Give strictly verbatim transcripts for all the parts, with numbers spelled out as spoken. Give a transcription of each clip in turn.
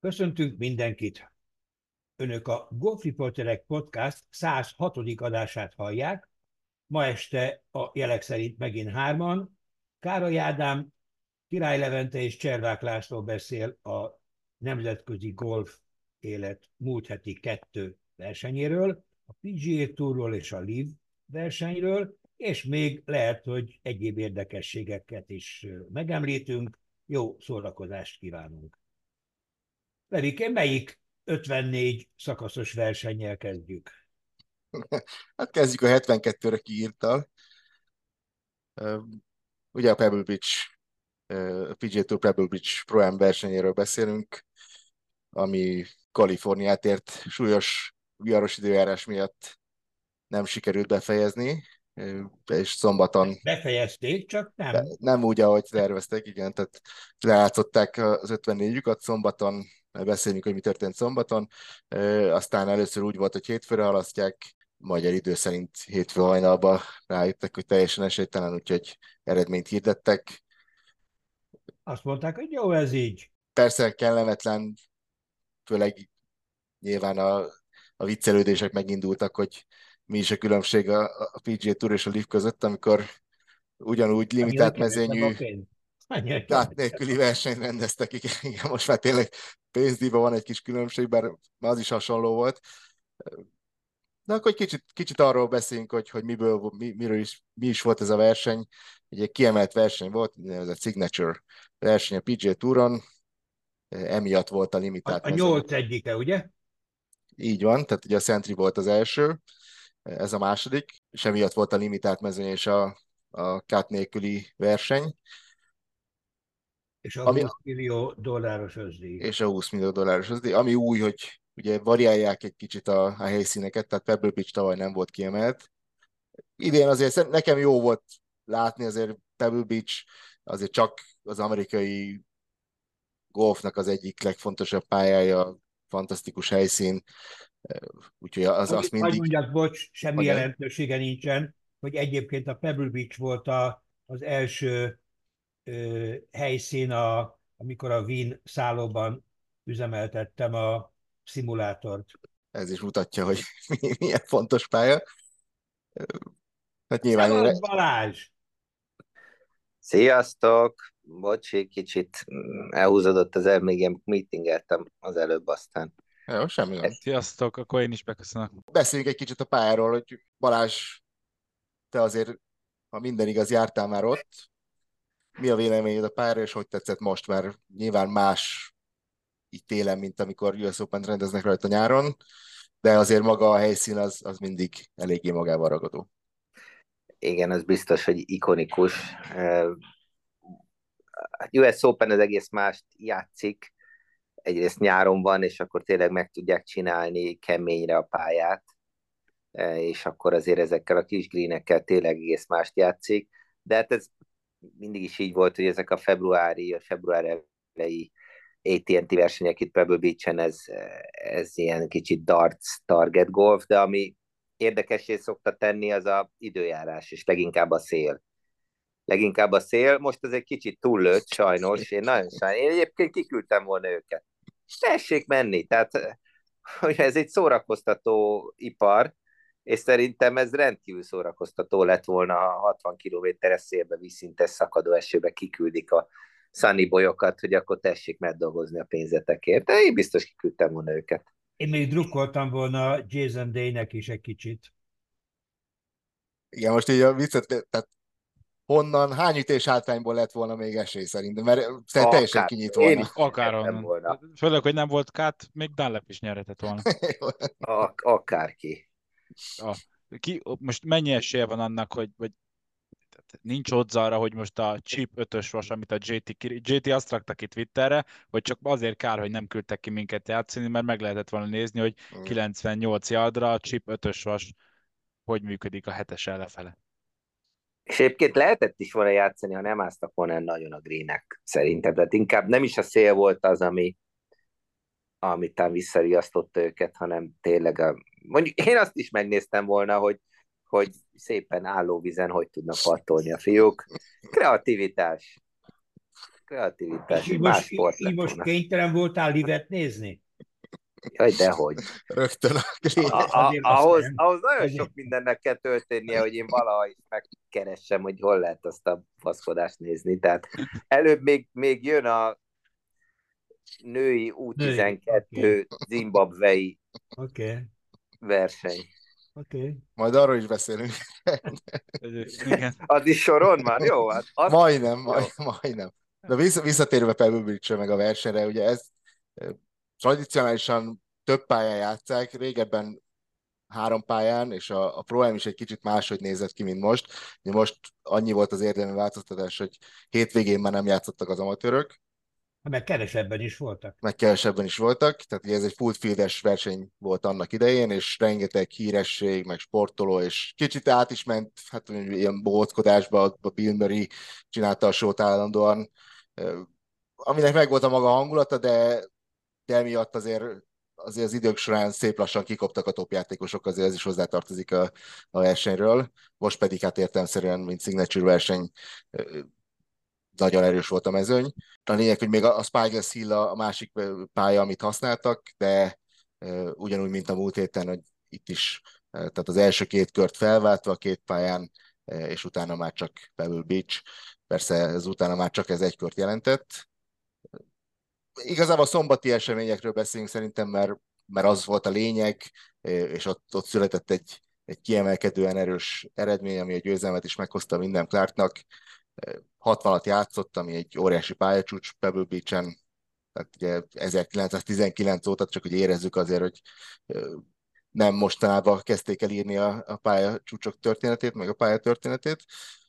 Köszöntünk mindenkit! Önök a Golf Reporterek Podcast száz hatodik adását hallják. Ma este a jelek szerint megint hárman. Károly Ádám, Király Levente és Cservák László beszél a nemzetközi golf élet múlt heti kettő versenyéről, a pé gé á Tourról és a Live versenyről, és még lehet, hogy egyéb érdekességeket is megemlítünk. Jó szórakozást kívánunk! Pedig melyik ötvennégy szakaszos versennyel kezdjük? Hát kezdjük a hetvenkettőre kiírtal. Ugye a Pebble Beach, a pé gé á Tour Pebble Beach Pro-Am versenyéről beszélünk, ami Kaliforniát ért súlyos viharos időjárás miatt nem sikerült befejezni, és szombaton Befejezték, csak nem. nem úgy, ahogy terveztek, igen, tehát lejátszották az ötvennégyüket, szombaton beszéljünk, hogy mi történt szombaton, aztán először úgy volt, hogy hétfőre halasztják, magyar idő szerint hétfő hajnalban rájöttek, hogy teljesen esélytelen, úgyhogy eredményt hirdettek. Azt mondták, hogy jó, ez így. Persze kellemetlen, főleg nyilván a, a viccelődések megindultak, hogy mi is a különbség a, a pé gé á Tour és a Live között, amikor ugyanúgy Annyival limitált kevesebb mezőnyű a pénz. Annyival gát kevesebb. nélküli versenyt rendeztek, igen, igen, most már tényleg pénzdíjban van egy kis különbség, bár az is hasonló volt. De akkor egy kicsit, kicsit arról beszéljünk, hogy, hogy miből, mi, miről is, mi is volt ez a verseny. Egy kiemelt verseny volt, ez a Signature verseny a pé gé á Touron, emiatt volt a A, limitált a mezőny. nyolc egyike, ugye? Így van, tehát ugye a Sentry volt az első, ez a második, és emiatt volt a limitált mezőny és a, a cut nélküli verseny, És a ami, húsz millió dolláros özdíj. és a húsz millió dolláros az, ami új, hogy ugye variálják egy kicsit a, a helyszíneket, tehát Pebble Beach tavaly nem volt kiemelt. Idén azért nekem jó volt látni, azért Pebble Beach azért csak az amerikai golfnak az egyik legfontosabb pályája, fantasztikus helyszín, úgyhogy az, azt Hogy, hogy mindig, mondjak, bocs, semmi mondjad, jelentősége nincsen, hogy egyébként a Pebble Beach volt a, az első ö, helyszín, a, amikor a Wien szállóban üzemeltettem a szimulátort. ez is mutatja, hogy milyen fontos pálya. Hát nyilván én, Szevasz Balázs! Sziasztok! Bocsi, kicsit mm, elhúzódott az el, még én meetingeltem az előbb, aztán. jó, semmi gond. Sziasztok, akkor én is beköszönök. Beszéljünk egy kicsit a pályáról, hogy Balázs, te azért, ha minden igaz, jártál már ott. Mi a véleményed a pályára, és hogy tetszett most? Mert nyilván más így télen, mint amikor u es Open rendeznek rajta nyáron, de azért maga a helyszín az, az mindig eléggé magával ragadó. Igen, az biztos, hogy ikonikus. Eh, A u es Open az egész mást játszik, egyrészt nyáron van, és akkor tényleg meg tudják csinálni keményre a pályát, eh, és akkor azért ezekkel a kis greenekkel tényleg egész mást játszik, de hát ez mindig is így volt, hogy ezek a februári, a február elejé á té and té versenyek itt Pebble Beach-en, ez, ez ilyen kicsit darts, target golf, de ami érdekessé szokta tenni, az a időjárás, és leginkább a szél. Leginkább a szél, most ez egy kicsit túllőtt, sajnos, én nagyon sajnos, én egyébként kiküldtem volna őket. Tessék menni, tehát hogy ez egy szórakoztató ipar, és szerintem ez rendkívül szórakoztató lett volna, ha hatvan kilométeres szélbe, vízszintes szakadó esőbe kiküldik a sunny bolyokat, hogy akkor tessék megdolgozni a pénzetekért. De én biztos kiküldtem volna őket. Én még drukkoltam volna Jason Day-nek is egy kicsit. Igen, most így a viccet, tehát honnan, hány ütés hátrányból lett volna még esély szerintem, mert szerintem teljesen Akár, kinyit én volna. is nyertem Akárhonnan. volna. Főleg, hogy nem volt kát, még Dunlap is nyerhetett volna. Ak- akárki. A, ki, most mennyi esélye van annak, hogy, hogy tehát nincs odds arra, hogy most a chip ötös vas, amit a jé té, ki- jé té azt rakta ki Twitterre, hogy csak azért kár, hogy nem küldtek ki minket játszani, mert meg lehetett volna nézni, hogy kilencvennyolc yardra a chip ötös vas hogy működik a hetes elefele. És egyébként lehetett is volna játszani, ha nem áztak volna nagyon a greenek, szerintem. Tehát inkább nem is a szél volt az, ami, amit talán visszariasztotta őket, hanem tényleg a... Mondjuk én azt is megnéztem volna, hogy, hogy szépen állóvízen hogy tudnak pattolni a fiúk. Kreativitás. kreativitás, És így más most, így, sport így lett most volna. kénytelen voltál livet nézni? Jaj, dehogy. Rögtön a A, lényeg. a, Azért azt ahhoz, nem. ahhoz nagyon Azért. sok mindennek kell történnie, hogy én valaha is megkeressem, hogy hol lehet azt a faszkodást nézni. Tehát előbb még, még jön a női Női, oké, U tizenkettő zimbabvei oké, verseny. oké. Majd arról is beszélünk. Igen. Az is soron van? Jó, hát azt, Majdnem, jó. majd, majdnem. De vissza, visszatérve Pebble Beach meg a versenyre, ugye ez eh, tradicionálisan több pályán játszák, régebben három pályán, és a, a Pro-Am is egy kicsit máshogy nézett ki, mint most. Ugye most annyi volt az érdemi változtatás, hogy hétvégén már nem játszottak az amatőrök, Mert kevesebben is voltak. meg kevesebben is voltak, tehát ugye ez egy full fieldes verseny volt annak idején, és rengeteg híresség, meg sportoló, és kicsit át is ment, hát ilyen bóckodásba, a Bill Murray csinálta a sót állandóan, eh, aminek megvolt a maga hangulata, de, de emiatt azért, azért az idők során szép lassan kikoptak a topjátékosok, azért ez is hozzátartozik a, a versenyről. Most pedig hát értelemszerűen, mint signature verseny, eh, nagyon erős volt a mezőny. A lényeg, hogy még a Spyglass Hill a másik pálya, amit használtak, de ugyanúgy, mint a múlt héten, hogy itt is, tehát az első két kört felváltva a két pályán, és utána már csak Pebble Beach. Persze ez utána már csak ez egy kört jelentett. Igazából a szombati eseményekről beszélünk szerintem, mert, mert az volt a lényeg, és ott, ott született egy, egy kiemelkedően erős eredmény, ami a győzelmet is meghozta minden Clarknak. hatvanat játszott, ami egy óriási pályacsúcs Pebble Beach-en, tehát ugye ezerkilencszáztizenkilenc óta, csak hogy érezzük azért, hogy nem mostanában kezdték el írni a, a pályacsúcsok történetét, meg a pálya történetét.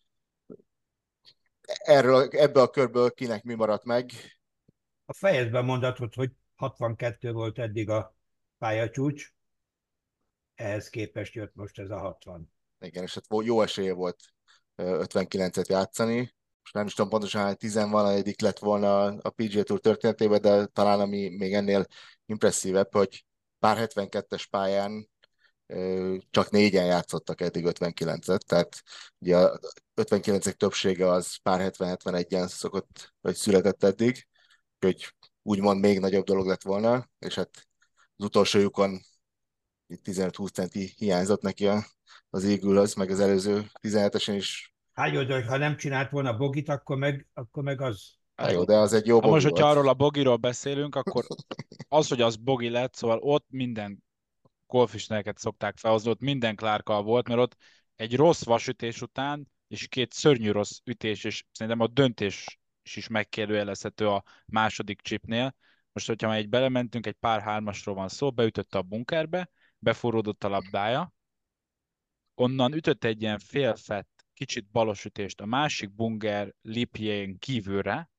Erről, ebből a körből kinek mi maradt meg? A fejedben mondatod, hogy hatvankettő volt eddig a pályacsúcs, ehhez képest jött most ez a hatvan. Igen, és hát jó esélye volt ötvenkilencet játszani. Most nem is tudom pontosan, hogy tizenvaladik lett volna a pé gé Tour történetében, de talán ami még ennél impresszívebb, hogy pár hetvenkettes pályán csak négyen játszottak eddig ötvenkilencet, tehát ugye a ötvenkilencek többsége az pár hetven-hetvenegyen szokott, vagy született eddig, hogy úgymond még nagyobb dolog lett volna, és hát az utolsó lyukon tizenöt-húsz centi hiányzott neki a, az égülhöz, meg az előző tizenhetesen is. Hát jó, de hogy ha nem csinált volna bogit, akkor meg, akkor meg az... Hát jó, de az egy jó Ha most, bogi hogyha volt. arról a bogiról beszélünk, akkor az, hogy az bogi lett, szóval ott minden golfismereket szokták felhozni, ott minden Clarkkal volt, mert ott egy rossz vasütés után, és két szörnyű rossz ütés, és szerintem a döntés is megkérdőjelezhető a második chipnél. Most, hogyha már egy belementünk, egy pár hármasról van szó, beütötte a bunkerbe, beforródott a labdája, onnan ütött egy ilyen félfett, kicsit balos ütést a másik bunker lipjén kívülre,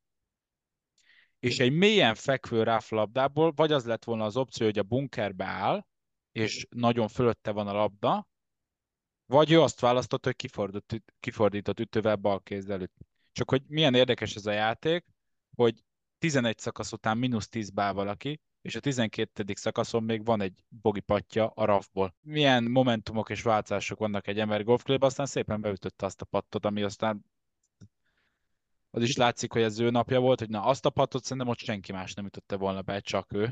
és egy mélyen fekvő ráflabdából, vagy az lett volna az opció, hogy a bunkerbe áll, és nagyon fölötte van a labda, vagy ő azt választott, hogy kifordított, kifordított ütővel bal kézzel üt. Csak hogy milyen érdekes ez a játék, hogy tizenegy szakasz után mínusz tíz bál valaki, és a tizenkettedik szakaszon még van egy bogi patja a rafból. Milyen momentumok és változások vannak egy ember golfklubban, aztán szépen beütötte azt a pattot, ami aztán az is látszik, hogy ez ő napja volt, hogy na azt a pattot szerintem ott senki más nem ütötte volna be, csak ő.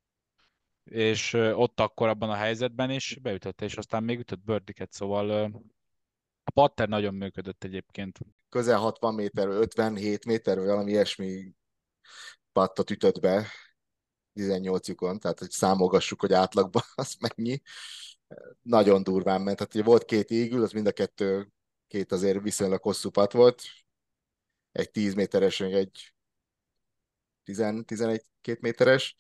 És ott akkor abban a helyzetben is beütötte, és aztán még ütött birdiket, szóval a patter nagyon működött egyébként. Közel hatvan méter, ötvenhét méter, vagy valami ilyesmi pattot ütött be tizennyolc lyukon, tehát hogy számolgassuk, hogy átlagban az mennyi. Nagyon durván ment. Tehát ugye volt két égül, az mind a kettő két azért viszonylag hosszú pat volt. Egy tíz méteres, meg egy tizenegy-két méteres.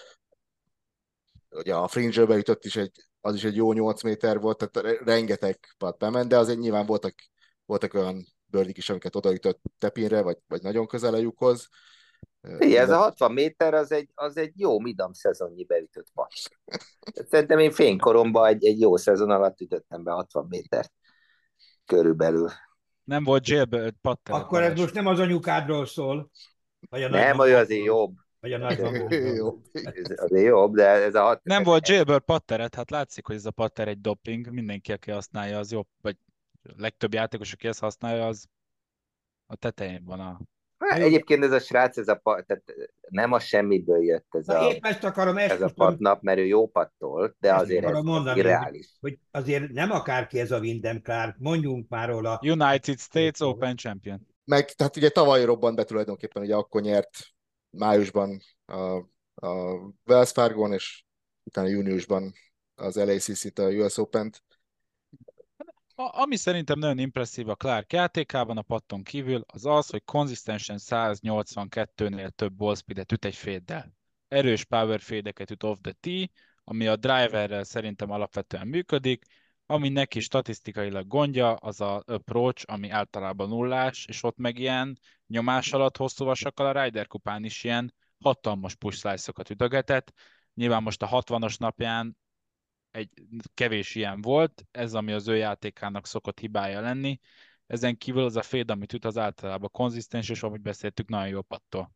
Ugye a fringe-be ütött is egy, az is egy jó nyolc méter volt, tehát rengeteg pat bement, de azért nyilván voltak, voltak olyan bőrdik is, amiket odaütött tepinre, vagy, vagy nagyon közel a lyukhoz. Igen, ez a hatvan méter az egy, az egy jó midam szezonnyi beütött pat. Szerintem én fénykoromban egy, egy jó szezon alatt ütöttem be hatvan métert körülbelül. Nem volt jailbird patter. Akkor ez most nem az anyukádról szól, vagy a Nem, ő azért nagymamádról, jobb. vagy a nagymamádról. Ez azért jobb, de ez a hat... Nem volt jailbird patteret, hát látszik, hogy ez a patter egy doping, mindenki, aki használja, az jobb, vagy a legtöbb játékos, aki ezt használja, az a tetején van a... Hát, egyébként ez a srác, ez a, tehát nem a semmiből jött ez Na a, épp ezt akarom, ez a esküszöm, patnap, mert ő jó pattol, de ezt azért ez, akarom ez mondani, hogy, irreális. hogy azért nem akárki ez a Wyndham Clark, mondjunk már róla. United States Open Champion. Meg, tehát ugye tavaly robbant be tulajdonképpen, ugye akkor nyert májusban a, a Wells Fargon, és utána júniusban az el á cé cét, a u es Open-t. A, ami szerintem nagyon impresszív a Clark játékában a patton kívül, az az, hogy konzisztensen száznyolcvankettőnél több ballspeedet üt egy féddel. Erős power fédeket üt off the tee, ami a driverrel szerintem alapvetően működik, ami neki statisztikailag gondja, az a approach, ami általában nullás, és ott meg ilyen nyomás alatt hosszú vasakkal a Ryder kupán is ilyen hatalmas push slice-okat ütögetett. Nyilván most a hatvanas napján egy kevés ilyen volt, ez ami az ő játékának szokott hibája lenni. Ezen kívül az a fade, amit üt, az általában konzisztens, és ahogy beszéltük, nagyon jó pattól.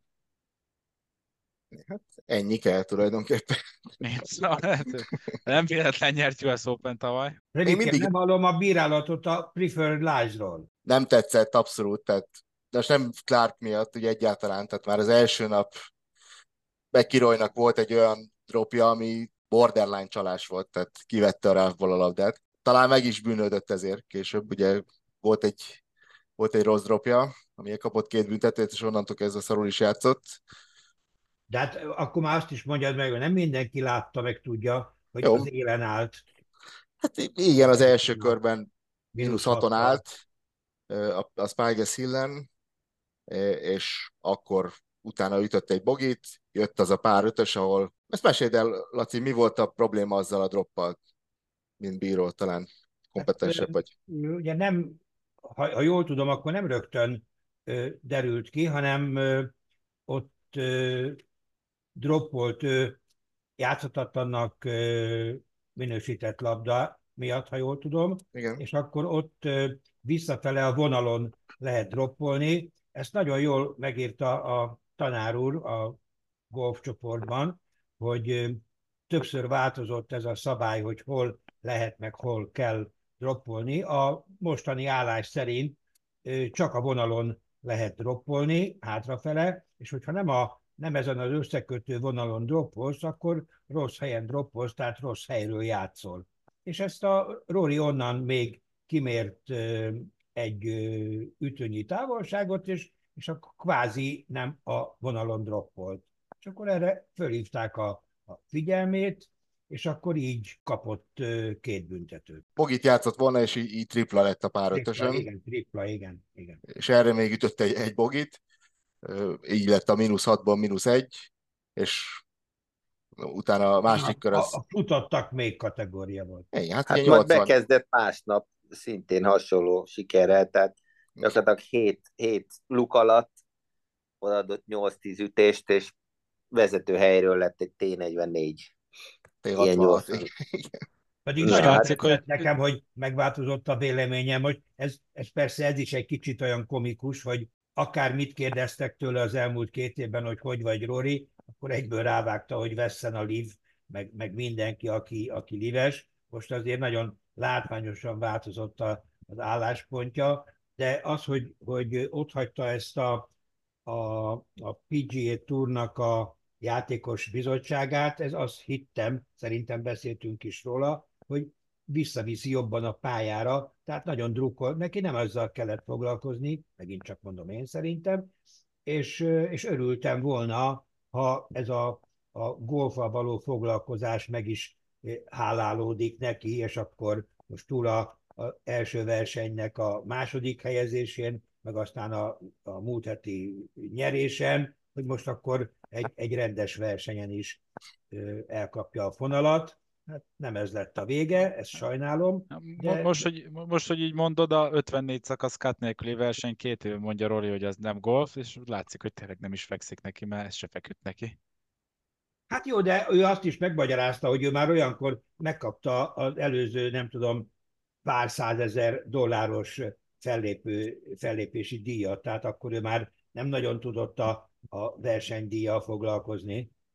Hát ennyi kell tulajdonképpen. Szóval, nem véletlen nyert u es Open tavaly. Röviden, mindig- nem hallom a bírálatot a Preferred Lies-ról. Nem tetszett abszolút, tehát de most nem Clark miatt, ugye egyáltalán, tehát már az első nap McIlroynak volt egy olyan dropja, ami borderline csalás volt, tehát kivette a ráfból a labdát. Talán meg is bűnődött ezért később, ugye volt egy, volt egy rossz dropja, ami kapott két büntetőt, és onnantól kezdve szarul is játszott. De hát akkor már azt is mondjad meg, hogy nem mindenki látta, meg tudja, hogy Jó. az élen állt. Hát igen, az első körben mínusz haton hattal. állt a, a Spyglass Hillen, és akkor utána ütött egy bogit, jött az a pár ötös, ahol... Ezt meséld el, Laci, mi volt a probléma azzal a droppal, mint bíró, talán kompetensebb vagy? Ugye nem, ha, ha jól tudom, akkor nem rögtön ö, derült ki, hanem ö, ott ö, droppolt ő játszhatatlannak ö, minősített labda miatt, ha jól tudom, Igen. és akkor ott ö, visszafele a vonalon lehet droppolni. Ezt nagyon jól megírta a tanár úr a golfcsoportban, hogy ö, többször változott ez a szabály, hogy hol lehet, meg hol kell droppolni. A mostani állás szerint ö, csak a vonalon lehet droppolni hátrafele, és hogyha nem, a, nem ezen az összekötő vonalon droppolsz, akkor rossz helyen droppolsz, tehát rossz helyről játszol. És ezt a Rory onnan még kimért ö, egy ö, ütőnyi távolságot, és, és akkor kvázi nem a vonalon droppolt. És akkor erre fölhívták a, a figyelmét, és akkor így kapott ö, két büntetőt. Bogit játszott volna, és így, így tripla lett a pár Tripla, ötösön, igen, tripla, igen, igen. és erre még ütött egy, egy bogit, Ö, így lett a mínusz hatból mínusz egy, és utána a másik kör A, az... a futottak még kategória volt. Ennyi, hát, Hát ugye majd nyolcvan. bekezdett másnap szintén hasonló sikerrel, tehát gyakorlatilag hét, hét luk alatt odaadott nyolc-tíz ütést, és vezető helyről lett egy té negyvennégy. té Ilyen hatvanhat. gyorsan. Pedig Na, nagyon hát- tetszett hogy... nekem, hogy megváltozott a véleményem, hogy ez, ez persze ez is egy kicsit olyan komikus, hogy akár mit kérdeztek tőle az elmúlt két évben, hogy hogy vagy Rory, akkor egyből rávágta, hogy vesszen a liv, meg, meg mindenki, aki, aki lives. Most azért nagyon látványosan változott a, az álláspontja, de az, hogy, hogy ott hagyta ezt a, a, a pé gé á Tournak a játékos bizottságát, ez azt hittem, szerintem beszéltünk is róla, hogy visszaviszi jobban a pályára, tehát nagyon drukkol, neki nem azzal kellett foglalkozni, megint csak mondom én szerintem, és, és örültem volna, ha ez a, a golfval való foglalkozás meg is hálálódik neki, és akkor most túl a, a első versenynek a második helyezésén, meg aztán a, a múlt heti nyerésen, hogy most akkor egy, egy rendes versenyen is ö, elkapja a fonalat. Hát nem ez lett a vége, ezt sajnálom. De... Most, hogy, most, hogy így mondod, a ötvennégy szakasz cut nélküli verseny, két éve mondja Rory, hogy ez nem golf, és látszik, hogy tényleg nem is fekszik neki, mert ez se feküdt neki. Hát jó, de ő azt is megmagyarázta, hogy ő már olyankor megkapta az előző, nem tudom, pár százezer dolláros fellépő, fellépési díjat, tehát akkor ő már nem nagyon tudott a, a versenydíjjal foglalkozni.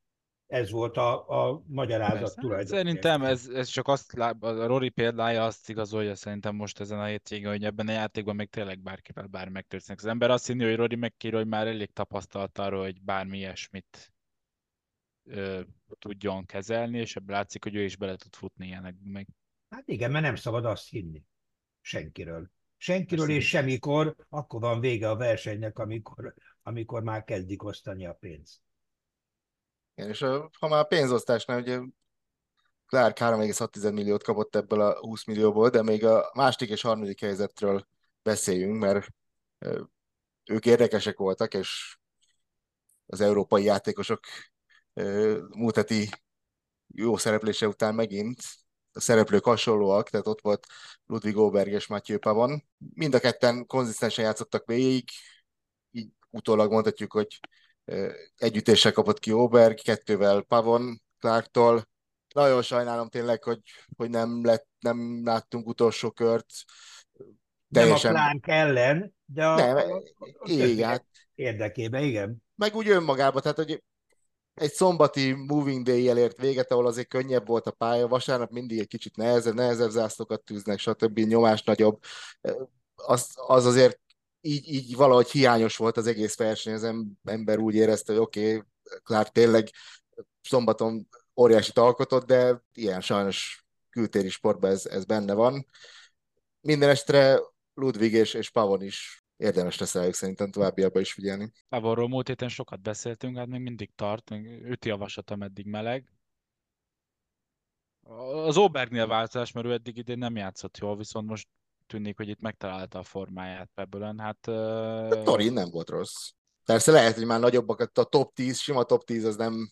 Ez volt a, a magyarázat Persze, hát tulajdonképpen. szerintem ez, ez csak azt, lá- a Rory példája azt igazolja szerintem most ezen a hétvégén, hogy ebben a játékban még tényleg bárkivel bármi megtörténik. Az ember azt hinni, hogy Rory McIlroy már elég tapasztalt arról, hogy bármi ilyesmit ö, tudjon kezelni, és ebből látszik, hogy ő is bele tud futni ilyenekbe még. Hát igen, mert nem szabad azt hinni senkiről. Senkiről Persze. és semmikor, akkor van vége a versenynek, amikor, amikor már kezdik osztani a pénzt. Igen, és a, ha már a pénzosztásnál, ugye Clark három egész hat milliót kapott ebből a húsz millióból, de még a második és harmadik helyzetről beszéljünk, mert ö, ők érdekesek voltak, és az európai játékosok ö, múlt heti jó szereplése után megint a szereplők hasonlóak, tehát ott volt Ludwig Åberg és Mathieu Pavon. Mind a ketten konzisztensen játszottak végig, így utólag mondhatjuk, hogy ö, együttéssel kapott ki Åberg, kettővel Pavon Clarktól. Nagyon sajnálom tényleg, hogy, hogy nem, lett, nem láttunk utolsó kört. Nem a Teljesen, Klánk ellen, de a, nem, a, a igen, többiek hát érdekében, igen. meg úgy önmagában, tehát hogy egy szombati moving day-jel ért véget, ahol azért könnyebb volt a pálya, vasárnap mindig egy kicsit nehezebb, nehezebb zászlókat tűznek, stb. Nyomás nagyobb. Az, az azért így, így valahogy hiányos volt az egész verseny, az ember úgy érezte, hogy oké, okay, Clark tényleg szombaton óriásit alkotott, de ilyen sajnos kültéri sportban ez, ez benne van. Minden estre Ludwig és, és Pavon is érdemes lesz rájuk szerintem továbbiakban is figyelni. Pavorról múlt héten sokat beszéltünk, hát még mindig tart, még üti a vasat, ameddig meleg. Az Obergnél változás, mert ő eddig idén nem játszott jól, viszont most tűnik, hogy itt megtalálta a formáját Pebble-ön. Hát A uh, Torin nem volt rossz. Persze lehet, hogy már nagyobbakat, a top tíz, sima top tíz az nem,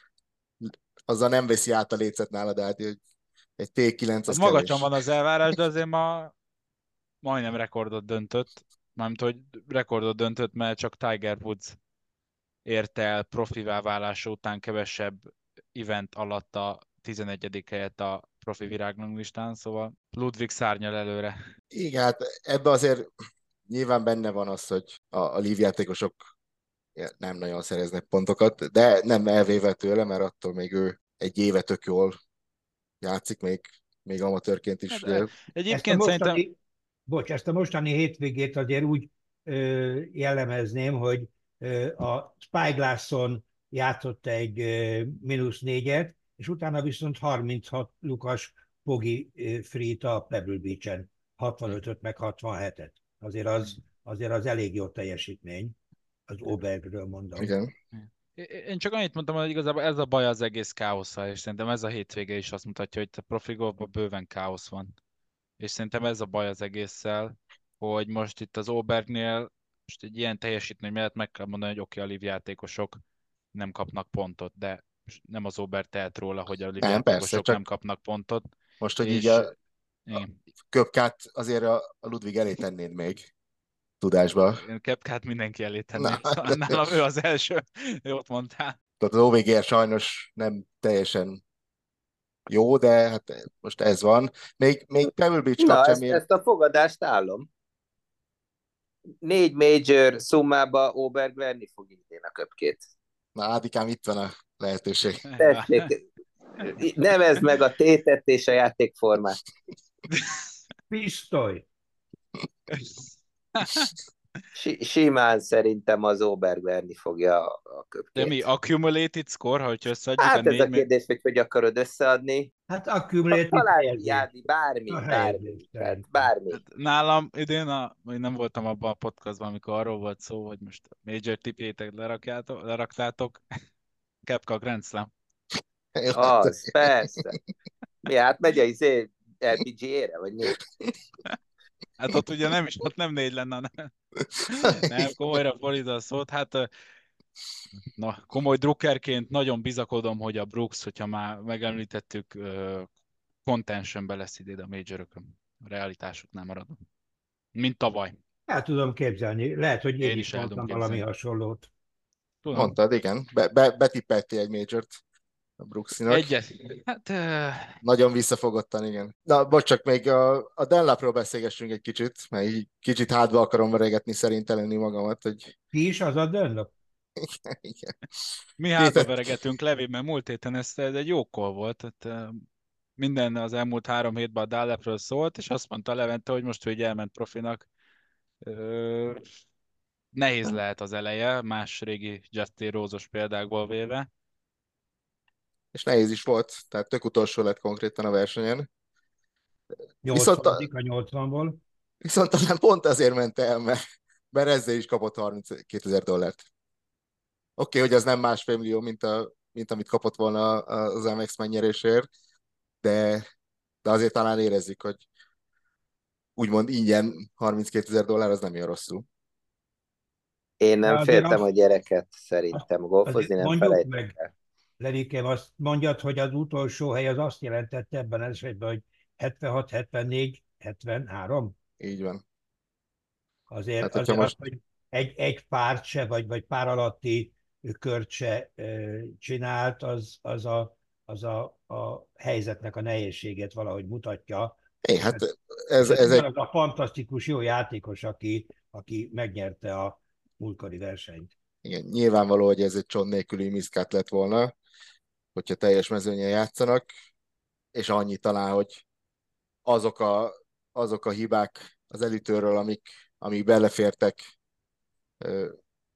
azzal nem veszi át a lécet nálad, hát egy, egy té kilenc az az magasan kevés. van az elvárás, de azért ma majdnem rekordot döntött. Mármint, hogy rekordot döntött, mert csak Tiger Woods érte el profivá válása után kevesebb event alatt a tizenegyedik helyet a profi virágranglistán, szóval Ludwig szárnyal előre. Igen, hát ebbe azért nyilván benne van az, hogy a, a Liv játékosok nem nagyon szereznek pontokat, de nem elvéve tőle, mert attól még ő egy éve tök jól játszik, még, még amatőrként is. Hát, Ugye. e- Ezt a egyébként szerintem mostani, bocs, ezt a mostani hétvégét azért úgy ö, jellemezném, hogy ö, a Spyglasson játszott egy ö, mínusz négyet, és utána viszont harminchat lukas Pogi ö, Free-t a Pebble Beach-en, hatvanötöt meg hatvanhetet. Azért az, azért az elég jó teljesítmény, az Obergről mondom. Igen. én csak annyit mondtam, hogy igazából ez a baj az egész káosszal, és szerintem ez a hétvége is azt mutatja, hogy a profi golfban bőven káosz van. És szerintem ez a baj az egésszel, hogy most itt az Obergnél most egy ilyen teljesítmény mellett meg kell mondani, hogy oké, okay, a live játékosok nem kapnak pontot, de nem az Ober tehet róla, hogy a live Nem, persze, játékosok nem csak kapnak pontot, most, hogy így és a, a igen, köpkát azért a, a Ludwig elé tennéd még tudásba. én Kepkát mindenki elé Na, tenném, talán nálam ő az első, jót mondtál. tehát az o vé gé er sajnos nem teljesen jó, de hát most ez van. Még, még Pebble Beach Na, kapcsán ezt, miért? ezt a fogadást állom. Négy major szummába Oberg verni fog idén a köpkét. Na, Ádikám, itt van a lehetőség. Tessék, nevezd meg a tétet és a játékformát. Pisztoly! Si- simán szerintem az Oberg verni fogja a De köpkét. mi, accumulated score, ha összeadjuk Hát a ez a négy... kérdés, hogy hogy akarod összeadni. Hát accumulated Talán helyezés. Jádi, bármi, A bármi, helyezés tehát szerintem. bármi. Hát nálam idén, a, én nem voltam abban a podcastban, amikor arról volt szó, hogy most a major tipjétek lerakjátok, leraktátok. Kepka Grand Slam. Jó, hát, Az, persze. Mi, hát megy a izé el pé gé ére, vagy mi? Hát ott ugye nem is, ott nem négy lenne, hanem nem, komolyra fordítva a szót. Hát na, komoly drukkerként nagyon bizakodom, hogy a Brooks, hogyha már megemlítettük, contentionbe lesz idén a majorökön. A realitásuknál maradom. Mint tavaly. El tudom képzelni. Lehet, hogy én, Én is is el tudom mondtam valami képzelni. hasonlót. Tudom. mondtad, igen. Be, be, betippeltél egy majort a Brooksinak. Egyet. Hát uh, Nagyon visszafogottan, igen. Na, bocs, csak még a, a Dunlapról beszélgessünk egy kicsit, mert így kicsit hátba akarom veregetni, szerintelenni magamat, hogy Ki is az a Dunlop? Igen, igen. Mi Két, hátba veregetünk, Levi, mert múlt héten ez, ez egy jó call volt. Tehát, eh, minden az elmúlt három hétben a Dallepről szólt, és azt mondta Levente, hogy most, hogy elment profinak, ö, nehéz lehet az eleje, más régi Justin Rose-os példákból véve. és nehéz is volt, tehát tök utolsó lett konkrétan a versenyen. Viszont, a, nyolcvadik a nyolcvanból. viszont talán pont azért ment el, mert, mert ezzel is kapott harminckétezer dollárt. Oké, okay, hogy az nem másfél millió, mint, a, mint amit kapott volna az em iksz megnyerésért, de, de azért talán érezzük, hogy úgymond ingyen harminckétezer dollár az nem jön rosszul. Én De nem azért féltem a azt, gyereket, azt szerintem golfozni azért nem mondjuk felejtek meg, el. Lerikem, azt mondjad, hogy az utolsó hely az azt jelentette ebben az esetben, hogy hetvenhat, hetvennégy, hetvenhárom. Így van. Azért, Hát, hogyha azért az, most, hogy egy, egy párt se, vagy, vagy pár alatti kört se ö, csinált, az, az, a, az a, a helyzetnek a nehézségét valahogy mutatja. é, És hát ez, és ez, ez ez egy, ugyanaz a fantasztikus jó játékos, aki, aki megnyerte a múltkori versenyt. igen, nyilvánvaló, hogy ez egy csont nélküli miszkát lett volna, hogyha teljes mezőnyen játszanak, és annyi talán, hogy azok a, azok a hibák az elitőről, amik, amik belefértek ö,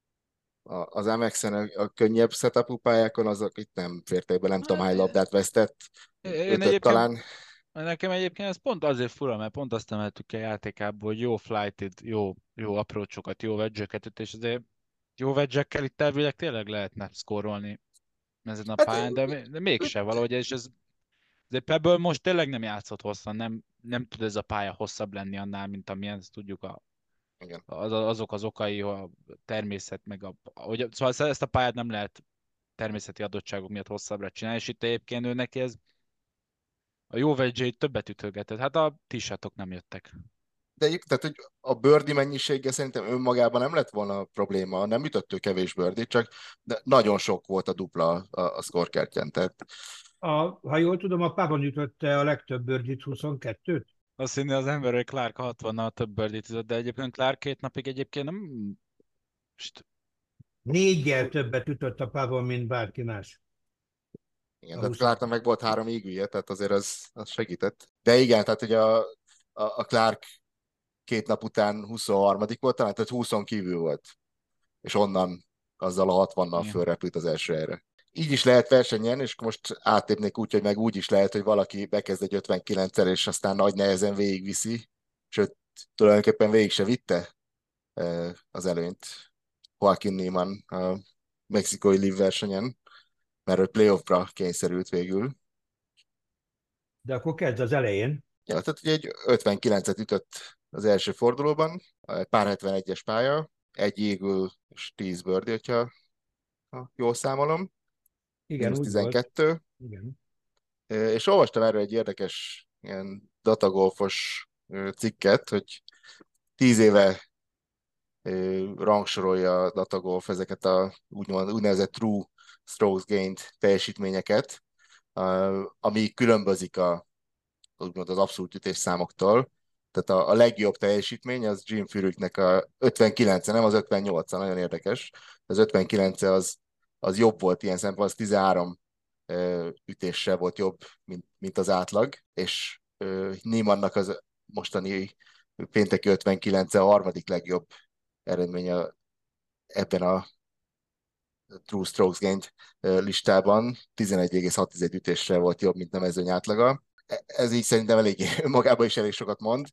a- az em iksz-en a, a könnyebb setupú pályákon, azok itt nem fértek be, nem tudom hány labdát vesztett, Én ötöt egyébként, talán. nekem egyébként ez pont azért fura, mert pont azt emeltük ki a játékából, hogy jó flighted, jó, jó approachokat, jó wedge-eket üt, és azért jó wedge-ekkel itt elvileg tényleg lehetne szkórolni ezen a Hát pályán, de, de mégse valahogy, és ez de Pebble most tényleg nem játszott hosszan, nem, nem tud ez a pálya hosszabb lenni annál, mint amilyen, ezt tudjuk, a, igen. az, azok az okai, a természet, meg a, hogy, szóval ezt a pályát nem lehet természeti adottságok miatt hosszabbra csinálni, és itt egyébként ő neki ez a jó wedge többet ütögetett. Hát a t nem jöttek. De így- tehát, hogy a birdie mennyisége szerintem önmagában nem lett volna probléma, nem ütött ő kevés birdie, csak de nagyon sok volt a dupla a, a scorekártyán, tehát A, ha jól tudom, a Pavon ütötte a legtöbb birdit, huszonkettőt. Azt hinni az ember, hogy Clark hatvannal több birdie ütött, de egyébként Clark két napig egyébként nem... Most, Négyel többet ütött a Pavon, mint bárki más. igen, A tehát huszonkettő. Clarknak meg volt három ígűje, tehát azért az, az segített. De igen, tehát ugye a, a, a Clark két nap után huszonharmadik volt, talán, tehát húszon kívül volt, és onnan azzal a hatvannal igen. fölrepült az első helyre. Így is lehet versenyen, és most áttépnék úgy, hogy meg úgy is lehet, hogy valaki bekezd egy ötvenkilenccel, és aztán nagy nehezen végigviszi, sőt, tulajdonképpen végig se vitte eh, az előnyt Joaquin Niemann a mexikói Live versenyen, mert ő playoffra kényszerült végül. De akkor kezd az elején. Ja, tehát ugye egy ötvenkilencet ütött az első fordulóban, pár hetvenegyes pálya, egy eagle és tíz birdie, hogyha ha jól számolom, Igen, mínusz úgy volt. tizenkettő. Igen. És olvastam erről egy érdekes ilyen datagolfos cikket, hogy tíz éve rangsorolja a datagolf ezeket a úgymond, úgynevezett true strokes gained teljesítményeket, ami különbözik a, úgymond az abszolút ütésszámoktól. Tehát a, a legjobb teljesítmény az Jim Furyknek a ötvenkilenc, nem az ötvennyolc, nagyon érdekes. Az ötvenkilenc az, az jobb volt ilyen szempontból, az tizenhárom ütéssel volt jobb, mint, mint az átlag, és Niemannnak az mostani pénteki ötvenkilenc a harmadik legjobb eredménye ebben a True Strokes Gained listában, tizenegy egész hat ütéssel volt jobb, mint a mezőny átlaga. Ez így szerintem eléggé magában is elég sokat mond.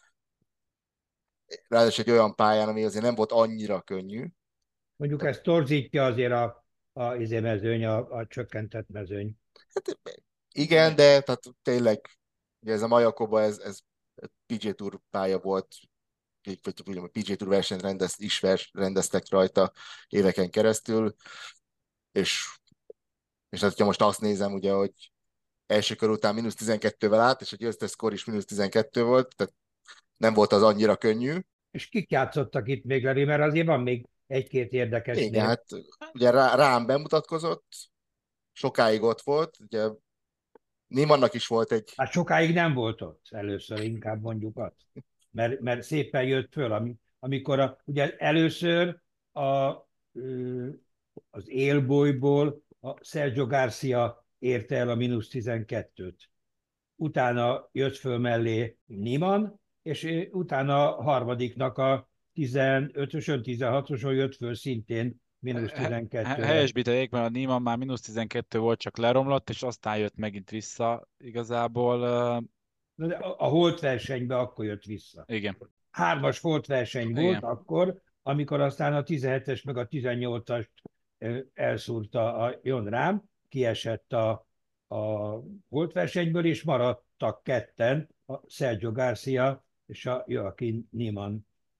Ráadásul egy olyan pályán, ami azért nem volt annyira könnyű. Mondjuk ez torzítja azért a, a izé mezőny, a, a csökkentett mezőny. Hát, igen, de tehát tényleg ugye ez a Majakoba, ez, ez pé gé Tour pálya volt, vagy a pé gé Tour versenyt rendezt, is vers, rendeztek rajta éveken keresztül, és, és hát, hogyha most azt nézem, ugye, hogy első kör után mínusz tizenkettővel állt, és a győztes szkor is mínusz tizenkettő volt, tehát nem volt az annyira könnyű. És kik játszottak itt még, Leri, mert azért van még egy-két érdekes Igen, név. hát ugye rá, rám bemutatkozott, sokáig ott volt, ugye Niemannnak is volt egy, Hát sokáig nem volt ott először, inkább mondjuk azt. Mert, mert szépen jött föl, ami, amikor a, ugye először a, ö, az élbolyból a Sergio Garcia érte el a mínusz tizenkettőt. Utána jött föl mellé Niemann, és utána a harmadiknak a tizenötösön, tizenhatoson jött föl szintén mínusz tizenkettőre. Helyesbíteljék, mert a Niemann már mínusz tizenkettő volt, csak leromlott, és aztán jött megint vissza igazából. A, a holt versenybe akkor jött vissza. Igen. Hármas holt verseny volt Igen. akkor, amikor aztán a tizenhetes meg a tizennyolcast elszúrta a Jon Rahm, kiesett a, a holt versenyből, és maradtak ketten, a Sergio Garcia és a Joaquin Niemann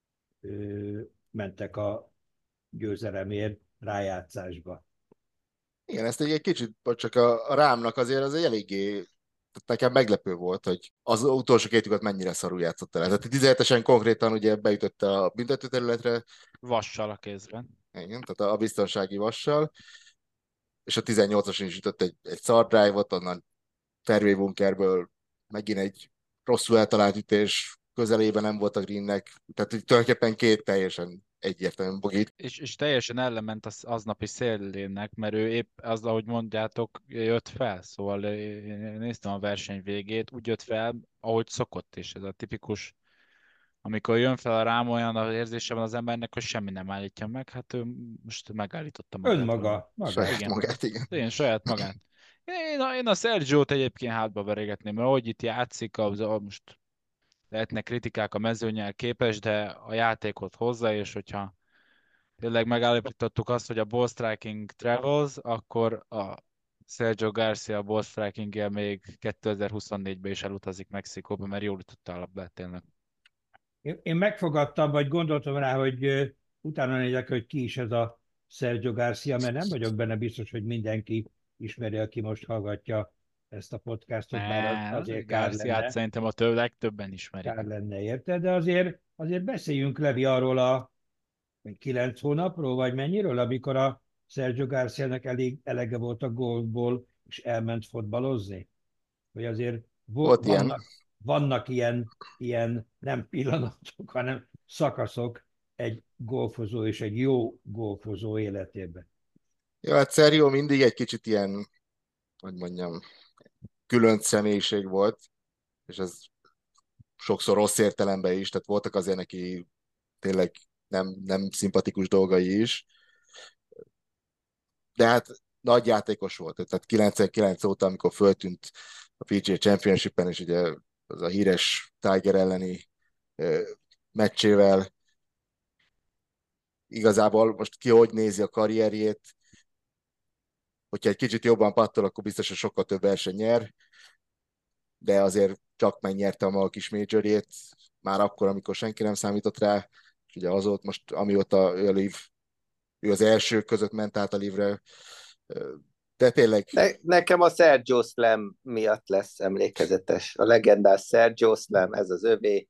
ö, mentek a győzelemért rájátszásba. Igen, ezt egy, egy kicsit, csak a, a Rámnak azért az egy eléggé, nekem meglepő volt, hogy az utolsó két lyukat mennyire szarul játszott el. Tehát a tizenhetesen konkrétan ugye beütötte a büntetőterületre. Vassal a kézben. Igen, tehát a biztonsági vassal. És a tizennyolcason is ütött egy, egy szar drive-ot, onnan fairway bunkerből megint egy rosszul eltalált ütés, közelében nem volt a greennek, tehát tulajdonképpen két teljesen egyértelműen bogit. És, és teljesen ellement az aznapi szélének, mert ő épp az, ahogy mondjátok, jött fel. Szóval én néztem a verseny végét, úgy jött fel, ahogy szokott, és ez a tipikus, amikor jön fel a Rám, olyan az érzése van az embernek, hogy semmi nem állítja meg, hát ő most megállította magát. Önmaga. Maga. Saját Igen. magát, igen. Én saját magát. Én a, én a Sergio-t egyébként hátba veregetném, mert ahogy itt játszik, az, az most lehetnek kritikák a mezőnyel képes, de a játékot hozza, és hogyha tényleg megállapítottuk azt, hogy a ball striking travels, akkor a Sergio Garcia ball striking még kétezer-huszonnégyben is elutazik Mexikóba, mert jól ütötte a labdát tényleg. Én, én megfogadtam, vagy gondoltam rá, hogy utána nézek, hogy ki is ez a Sergio Garcia, mert nem vagyok benne biztos, hogy mindenki ismeri, aki most hallgatja ezt a podcastot, Ne, bár azért kár Garciát lenne, szerintem a több legtöbben ismerik. kár lenne érte, de azért, azért beszéljünk, Levi, arról a kilenc hónapról, vagy mennyiről, amikor a Sergio Garciának elég elege volt a golfból, és elment fotbalozni. Hogy azért Volt vannak, ilyen. vannak ilyen, ilyen nem pillanatok, hanem szakaszok egy golfozó és egy jó golfozó életében. Ja, hát Sergio mindig egy kicsit ilyen, hogy mondjam, különc személyiség volt, és ez sokszor rossz értelemben is, tehát voltak azért neki tényleg nem, nem szimpatikus dolgai is, de hát nagy játékos volt, tehát kilencvenkilenc óta, amikor föltűnt a pé gé á Championship-en, és ugye az a híres Tiger elleni ö, meccsével igazából most ki hogy nézi a karrierjét, hogyha egy kicsit jobban pattol, akkor biztos, hogy sokkal több verseny nyer, de azért csak megnyerte a maga kis majorjét, már akkor, amikor senki nem számított rá, és ugye azóta most, amióta ő, a Liv, ő az első között ment át a Livre, de tényleg... Ne, nekem a Sergio Slam miatt lesz emlékezetes. A legendás Sergio Slam, ez az övé.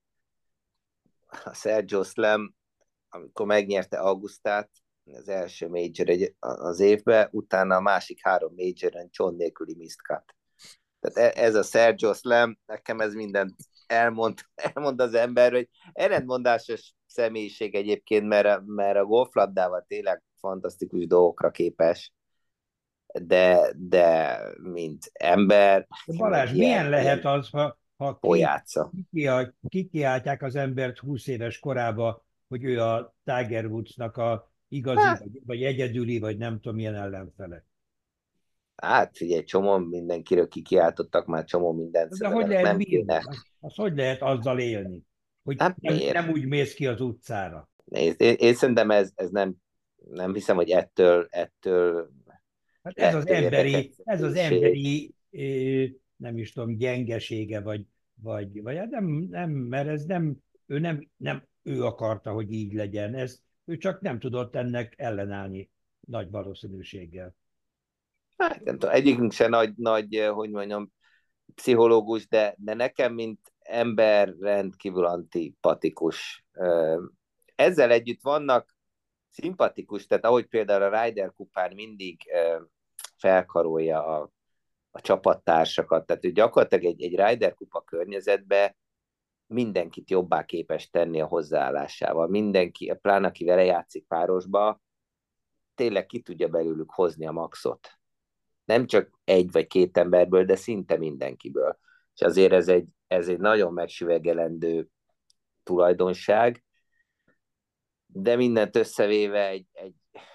A Sergio Slam, amikor megnyerte Augustát, az első major egy, az évben, utána a másik három majoren John nélküli missed cut. Tehát ez a Sergio Slam, nekem ez mindent elmond, elmond az ember, hogy ellentmondásos személyiség egyébként, mert, mert a golflabdával tényleg fantasztikus dolgokra képes, de, de mint ember... Balázs, milyen lehet az, ha, ha kikiáltják az embert húsz éves korába, hogy ő a Tiger Woodsnak a igazi, hát, vagy, vagy egyedüli, vagy nem tudom, milyen ellenfele? Hát figyelj, csomó mindenkiről kikiáltottak már csomó mindent. De hogy lehet nem bírni? Az, az hogy lehet azzal élni? Hogy hát nem, nem úgy mész ki az utcára? Nézd, én, én szerintem ez, ez nem, nem hiszem, hogy ettől, ettől hát ez az emberi, ez az emberi nem is tudom, gyengesége, vagy, vagy, vagy hát nem, nem, mert ez nem, ő nem, nem ő akarta, hogy így legyen. Ez, ő csak nem tudott ennek ellenállni nagy valószínűséggel. Hát nem tudom, egyikünk se nagy, nagy, hogy mondjam, pszichológus, de, de nekem, mint ember rendkívül antipatikus. Ezzel együtt vannak szimpatikus, tehát ahogy például a Ryder kupán mindig felkarolja a, a csapattársakat, tehát ő gyakorlatilag egy, egy Ryder kupa környezetbe mindenkit jobbá képes tenni a hozzáállásával. Mindenki, pláne aki vele játszik párosba, tényleg ki tudja belőlük hozni a maxot. Nem csak egy vagy két emberből, de szinte mindenkiből. És azért ez egy, ez egy nagyon megsüvegelendő tulajdonság, de mindent összevéve egy, egy,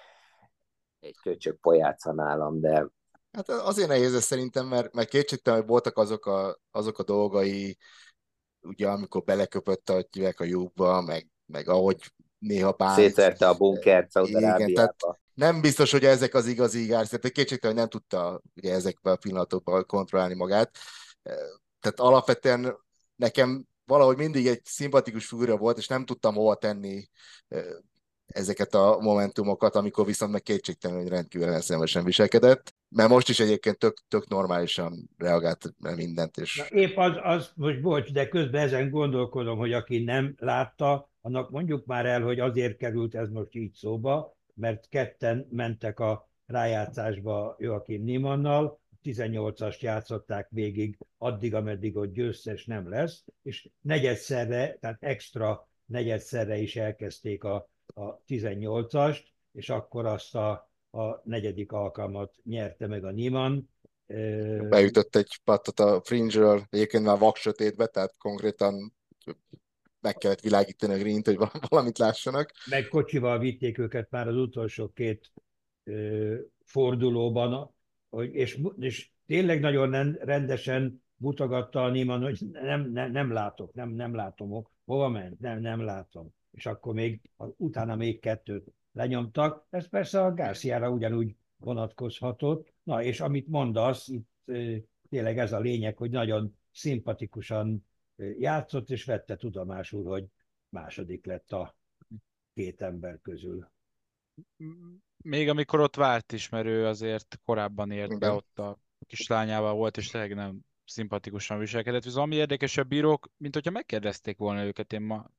egy köcsög pojáca nálam, de Hát azért nehéz ez szerintem, mert, mert kétségtelen, hogy voltak azok a, azok a dolgai, ugye amikor beleköpött a, a lyukba, meg, meg ahogy néha bánt. szétverte a bunkert Igen, tehát Szaudarábiába. nem biztos, hogy ezek az igazi Garcia, tehát kétségtelen, hogy nem tudta ugye ezekben a pillanatokban kontrollálni magát. Tehát alapvetően nekem valahogy mindig egy szimpatikus figura volt, és nem tudtam hova tenni ezeket a momentumokat, amikor viszont meg kétségtelenül, hogy rendkívül ellenszenvesen viselkedett, mert most is egyébként tök, tök normálisan reagált mindent, és... Na, épp az, az, most bocs, de közben ezen gondolkodom, hogy aki nem látta, annak mondjuk már el, hogy azért került ez most így szóba, mert ketten mentek a rájátszásba Joachim Niemannal, tizennyolcast játszották végig, addig, ameddig ott győztes nem lesz, és negyedszerre, tehát extra negyedszerre is elkezdték a, a tizennyolcast, és akkor azt a, a negyedik alkalmat nyerte meg a Niemann. Beütött egy pattot a fringe-ről, egyébként már vaksötétbe, tehát konkrétan meg kellett világítani a green-t, hogy valamit lássanak. Meg kocsival vitték őket már az utolsó két ö, fordulóban, hogy, és, és tényleg nagyon rendesen mutogatta a Niemann, hogy nem, nem, nem látok, nem, nem látom, hova ment, nem, nem látom. És akkor még, utána még kettőt lenyomtak. Ez persze a Garciára ugyanúgy vonatkozhatott. Na, és amit mondasz, itt ö, tényleg ez a lényeg, hogy nagyon szimpatikusan játszott, és vette tudomásul, hogy második lett a két ember közül. Még amikor ott várt is, mert ő azért korábban ért be, Igen. ott a kislányával volt, és tényleg nem szimpatikusan viselkedett. Viszont ami érdekes, a bírók, mint hogyha megkérdezték volna őket, én ma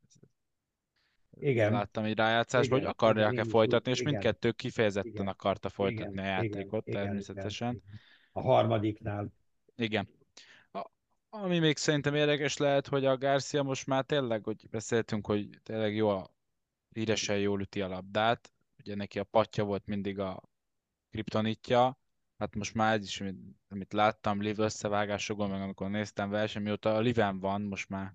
Igen. láttam egy rájátszásban, hogy akarják-e folytatni, és igen, mindkettő kifejezetten igen, akarta folytatni igen, a játékot, igen, természetesen. igen, igen. A harmadiknál. Igen. A, ami még szerintem érdekes lehet, hogy a Garcia most már tényleg, hogy beszéltünk, hogy tényleg jó a híresen jól üti a labdát. Ugye neki a patja volt mindig a kriptonitja. Hát most már ez is, amit, amit láttam live összevágásokon, meg amikor néztem verseny, mióta a liven van, most már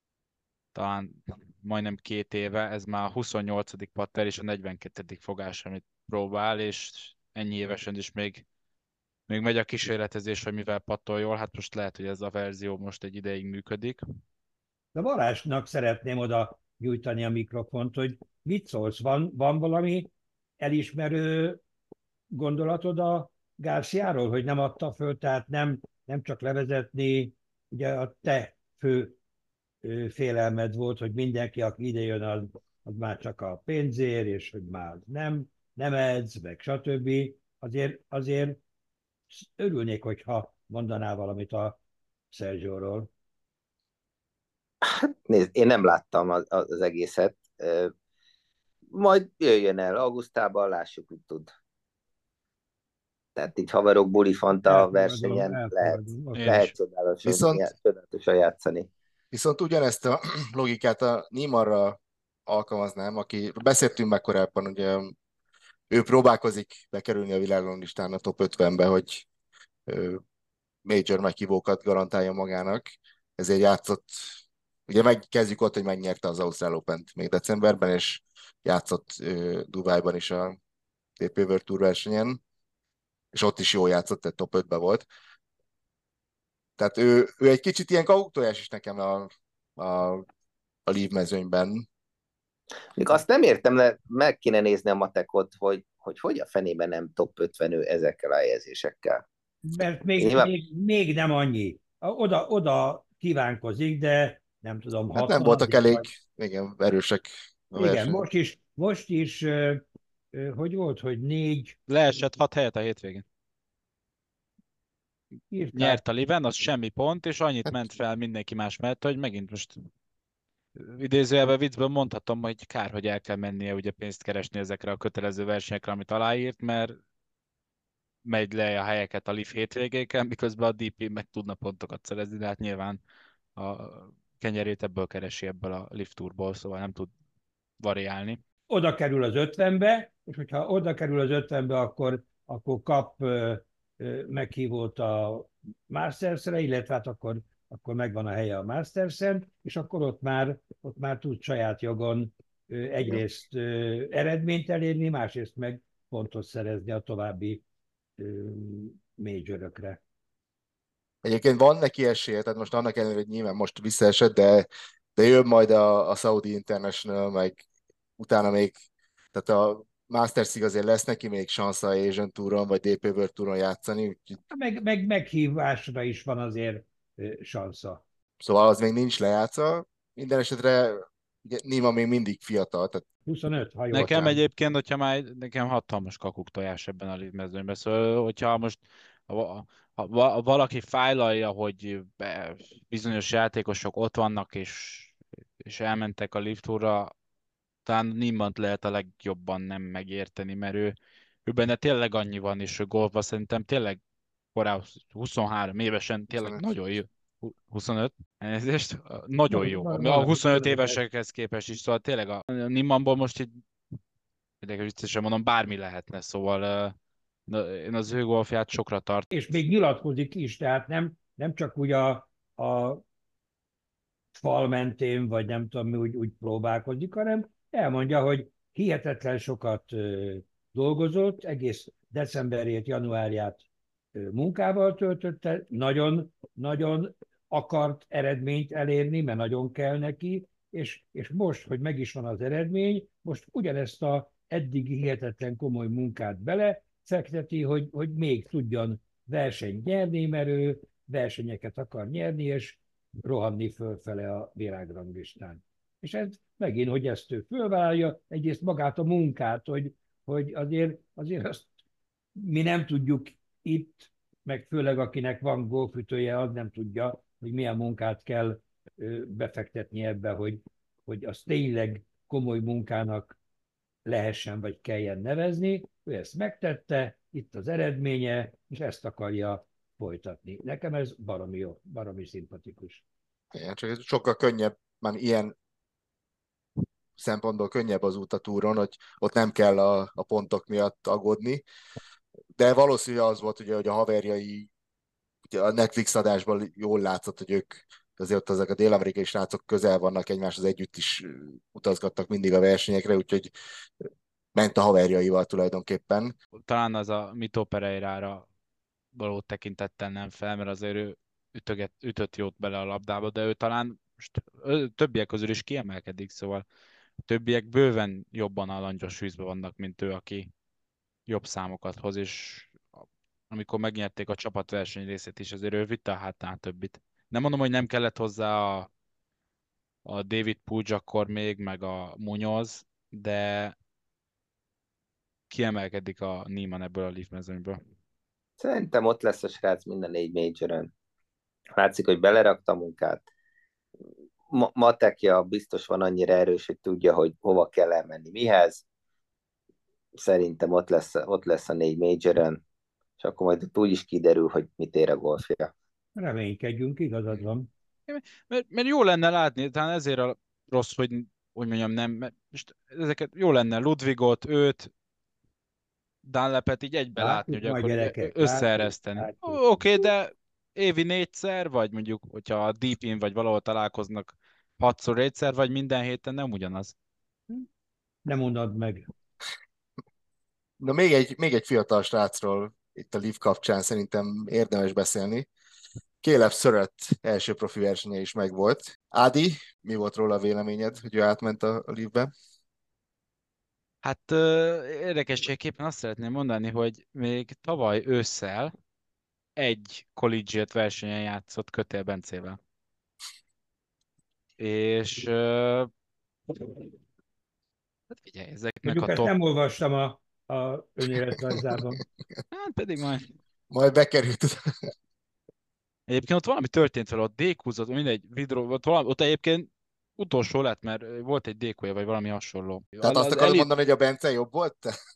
talán majdnem két éve, ez már a huszonnyolcadik patter és a negyvenkettedik fogás, amit próbál, és ennyi évesen is még, még megy a kísérletezés, hogy mivel pattol jól, hát most lehet, hogy ez a verzió most egy ideig működik. De Balázsnak szeretném oda gyújtani a mikrofont, hogy mit szólsz, van, van valami elismerő gondolatod a Garciáról, hogy nem adta föl, tehát nem, nem csak levezetni, ugye a te fő ö, félelmed volt, hogy mindenki, aki ide jön, az, az már csak a pénzért, és hogy már nem, nem edz, meg stb. Azért, azért örülnék, hogyha mondanál valamit a Sergio-ról. Hát nézd, én nem láttam az, az egészet. Majd jöjjön el augusztában, lássuk, mit tud. Tehát így haverok bulifanta Elfogadom, versenyen lehet, elfogadom. Okay. lehet csodálatosan, Viszont- csodálatosan játszani. Viszont ugyanezt a logikát a Niemann-ra alkalmaznám, aki beszéltünk meg korábban, ugye ő próbálkozik bekerülni a világranglistán a top ötvenbe, hogy ö, major meghívókat garantálja magának, ezért játszott, ugye megkezdjük ott, hogy megnyerte az Ausztrál Opent még decemberben, és játszott ö, Dubájban is a té pé World Tour versenyen, és ott is jól játszott, tehát top ötben volt. Tehát ő, ő egy kicsit ilyen kautojás is nekem a, a, a Leave mezőnyben. Még azt nem értem, le, meg kéne nézni a matekot, hogy hogy, hogy a fenében nem top ötven ő ezekkel a helyezésekkel. Mert még, Nyilván- még, még nem annyi. Oda, oda kívánkozik, de nem tudom, Hát nem hatvan voltak elég, vagy... igen, erősek a Igen, versenyek. most is, most is ö, ö, hogy volt, hogy négy Leesett hat helyet a hétvégén. írták. Nyert a liven, az semmi pont, és annyit Hát- ment fel mindenki más mellett, hogy megint most idézőjelben viccből mondhatom, hogy kár, hogy el kell mennie ugye pénzt keresni ezekre a kötelező versenyekre, amit aláírt, mert megy le a helyeket a Leaf hétvégéken, miközben a dé pé meg tudna pontokat szerezni, de hát nyilván a kenyerét ebből keresi, ebből a Leaf Tourból, szóval nem tud variálni. oda kerül az ötvenbe, és hogyha oda kerül az ötvenbe, akkor, akkor kap ö, ö, meghívót a Masters-re, illetve hát akkor, akkor megvan a helye a Masters-en, és akkor ott már, ott már tud saját jogon ö, Igen. egyrészt ö, eredményt elérni, másrészt meg pontot szerezni a további ö, majorökre. Egyébként van neki esélye, tehát most annak ellenére, hogy nyilván most visszaesett, de, de jön majd a, a Saudi International, meg utána még, tehát a Masters-ig azért lesz neki még sansza a Asian Touron, vagy dé pé World Touron játszani, úgyhogy- Meg, meg meghívásra is van azért ö, sansza. szóval az még nincs lejátszva. Minden esetre ugye Nima még mindig fiatal, tehát huszonöt, ha jól Nekem Bocsánat. egyébként, hogyha már nekem hatalmas kakuk tojás ebben a mezőnyben, szóval hogyha most ha, ha, ha valaki fájlalja, hogy be, bizonyos játékosok ott vannak, és, és elmentek a Live Tourra, talán Niemant lehet a legjobban nem megérteni, mert ő, ő benne tényleg annyi van, és ő golfban szerintem tényleg korábban huszonhárom évesen tényleg huszonöt. nagyon jó. Hu- huszonöt, elnézést, nagyon jó. Van, A van, huszonöt huszonöt. évesekhez képest is, szóval tényleg a Niemanból most így érdekes viccesen mondom, bármi lehetne, szóval uh, én az ő golfját sokra tart. És még nyilatkozik is, tehát nem, nem csak úgy a, a fal mentén, vagy nem tudom mi, úgy, úgy próbálkozik, hanem elmondja, hogy hihetetlen sokat ö, dolgozott, egész decemberét, januárját ö, munkával töltötte, nagyon, nagyon akart eredményt elérni, mert nagyon kell neki, és, és most, hogy meg is van az eredmény, most ugyanezt a eddigi hihetetlen komoly munkát bele fekteti, hogy, hogy még tudjon versenyt nyerni, mert ő versenyeket akar nyerni, és rohanni fölfele a világranglistán. És ez megint, hogy ezt ő fölvállalja, egyrészt magát a munkát, hogy, hogy azért, azért azt mi nem tudjuk itt, meg főleg akinek van golfütője, az nem tudja, hogy milyen munkát kell befektetni ebbe, hogy, hogy az tényleg komoly munkának lehessen vagy kelljen nevezni. Ő ezt megtette, itt az eredménye, és ezt akarja folytatni. Nekem ez baromi jó, baromi szimpatikus. Igen, csak ez sokkal könnyebb, már ilyen szempontból könnyebb az út a túron, hogy ott nem kell a, a pontok miatt aggódni, de valószínűleg az volt, ugye, hogy a haverjai ugye a Netflix adásban jól látszott, hogy ők azért ott ezek a dél-amerikai srácok közel vannak egymáshoz, együtt is utazgattak mindig a versenyekre, úgyhogy ment a haverjaival tulajdonképpen. Talán az a Mito Pereirára való tekintettel nem fel, mert azért ő ütöget, ütött jót bele a labdába, de ő talán most ő, többiek közül is kiemelkedik, szóval a többiek bőven jobban a langyos vízben vannak, mint ő, aki jobb számokat hoz, és amikor megnyerték a csapatverseny részét is, azért ő vitte a hátán többit. Nem mondom, hogy nem kellett hozzá a, a David Puig akkor még, meg a Munoz, de kiemelkedik a Niemann ebből a Leaf mezőnyből. Szerintem ott lesz a srác minden négy majorön. Látszik, hogy belerakta a munkát. Ma- matekja biztos van annyira erős, hogy tudja, hogy hova kell elmenni, mihez. Szerintem ott lesz, ott lesz a négy majorön, és akkor majd ott úgy is kiderül, hogy mit ér a golfja. Reménykedjünk, igazad van. Mert, mert jó lenne látni, talán ezért a rossz, hogy úgy mondjam, nem, mert most ezeket jó lenne Ludwigot, őt, Dunlapet így egybe látni, Látjuk hogy majd, akkor gyerekek, látjuk, összeereszteni. látjuk. Oké, okay, de évi négyszer, vagy mondjuk, hogyha a Deep In vagy valahol találkoznak hatszor egyszer, vagy minden héten, nem ugyanaz. Nem mondod meg. Na még egy, még egy fiatal srácról itt a Leaf kapcsán szerintem érdemes beszélni. Caleb Surratt első profi versenye is megvolt. Ádi, mi volt róla a véleményed, hogy ő átment a, a Leafbe? Hát ö, érdekességképpen azt szeretném mondani, hogy még tavaly ősszel egy collegiate versenyen játszott Kötél Bencével. És ö, hát figyelj, ezeknek a Mondjuk ezt top... nem olvastam a, a önéletrajzában. Hát pedig majd... Majd bekerült. Egyébként ott valami történt vele, ott dékúzott, mindegy, vidró, ott, valami, ott egyébként utolsó lett, mert volt egy dékója, vagy valami hasonló. Tehát azt Az akarod elit... mondani, hogy a Bence jobb volt?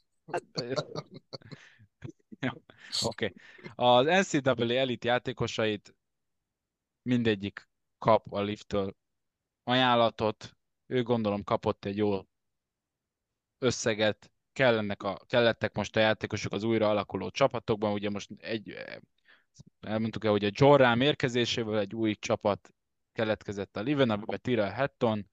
Ja, oké. Okay. Az en cé á á elit játékosait mindegyik kap a Liftől ajánlatot. Ő gondolom kapott egy jó összeget kellenek a, kellettek most a játékosok az újra alakuló csapatokban. Ugye most egy, elmondtuk el, hogy a John Rahm érkezésével egy új csapat keletkezett a Liven, amiben Tyrrell Hatton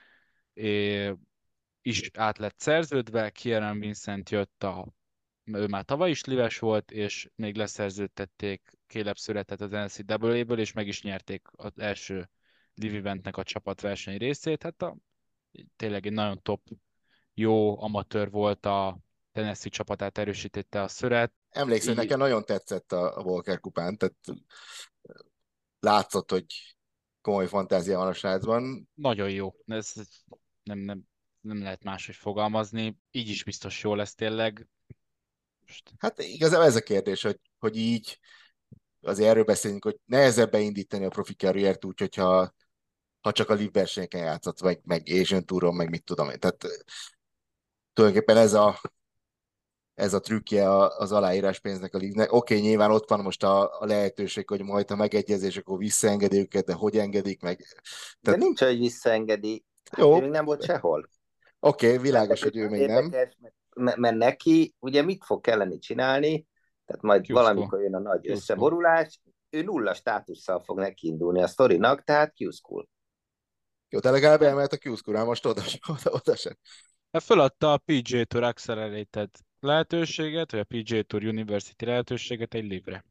is át lett szerződve, Kieran Vincent jött, a, ő már tavaly is lives volt, és még leszerződtették Caleb Surratt az en es cé á á-ből, és meg is nyerték az első Live Eventnek a csapatverseny részét. Hát a, tényleg egy nagyon top, jó amatőr volt, a Tennessee csapatát erősítette a Surratt. Emlékszem, hogy Így, nekem nagyon tetszett a, a Walker kupán, tehát látszott, hogy komoly fantázia van a srácban. nagyon jó. Ez nem, nem, nem lehet máshogy fogalmazni. Így is biztos jó lesz tényleg. Most Hát igazából ez a kérdés, hogy, hogy így azért erről beszélünk, hogy nehezebb beindítani a profi karriert úgy, hogyha ha csak a live versenyeken játszott, vagy meg Asian Touron, meg mit tudom én. Tehát tulajdonképpen ez a, ez a trükkje az aláírás pénznek a live-nek. Oké, okay, nyilván ott van most a, a lehetőség, hogy majd a megegyezés, akkor visszaengedi őket, de hogy engedik meg? Tehát, De nincs, hogy visszaengedi. Hát jó, ő még nem volt sehol. oké, okay, világos, Tehát hogy ő az még nem. érdekes, mert, mert neki ugye mit fog kelleni csinálni, tehát majd Q-school. valamikor jön a nagy Q-school. összeborulás, ő nulla státusszal fog neki indulni a sztorinak, tehát Q-school. Jó, de legalább elmehet a Q-school, most oda, oda, oda sem. Hát föladta a pé gé Tour Accelerated lehetőséget, vagy a pé gé Tour University lehetőséget egy livre.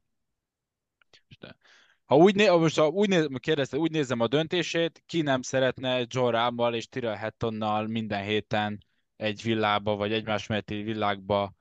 Ha úgy, né- most ha úgy, néz, kérdezte, úgy nézem a döntését, ki nem szeretne John Rahmmal és Tyrrell Hattonnal minden héten egy villába, vagy egymás melletti világba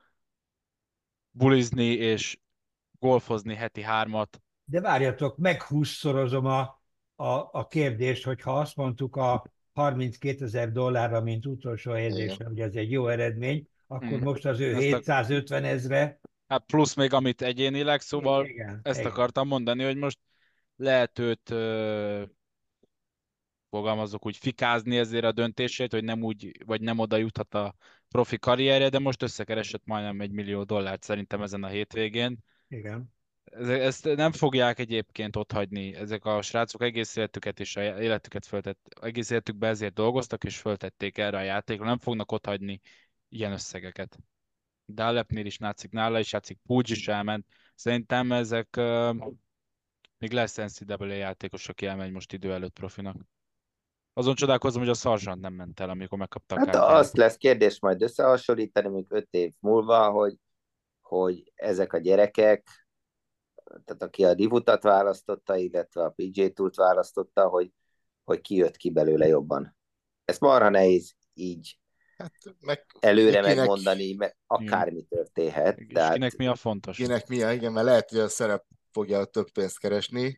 bulizni és golfozni heti hármat. De várjatok, meghúszszorozom a, a, a kérdést, hogyha azt mondtuk a harminckétezer dollárra, mint utolsó helyezésre, hogy ez egy jó eredmény, akkor Hmm. most az ő Ezt a- hétszázötven ezre. Hát plusz még amit egyénileg, szóval Igen, ezt igen. akartam mondani, hogy most lehet őt ö, fogalmazok úgy fikázni ezért a döntését, hogy nem úgy, vagy nem oda juthat a profi karrierje, de most összekeresett majdnem egy millió dollárt szerintem ezen a hétvégén. Igen. Ezt nem fogják egyébként otthagyni. Ezek a srácok egész életüket és a életüket föltett, egész életükben ezért dolgoztak és föltették erre a játékra. Nem fognak otthagyni ilyen összegeket. Dalepnél is látszik, nála is játszik, Puig is elment. Szerintem ezek uh, még lesz en cé á á játékos, aki elmegy most idő előtt profinak. Azon csodálkozom, hogy a Sargent nem ment el, amikor megkapta a Hát kártyát. azt lesz kérdés majd összehasonlítani, még öt év múlva, hogy, hogy ezek a gyerekek, tehát aki a divutat választotta, illetve a pé gé Tourt választotta, hogy, hogy ki jött ki belőle jobban. Ez marha nehéz így Hát meg, előre kinek, megmondani, mert akármi történhet. És Tehát kinek mi a fontos? kinek mi, igen, mert lehet, hogy a szerep fogja több pénzt keresni,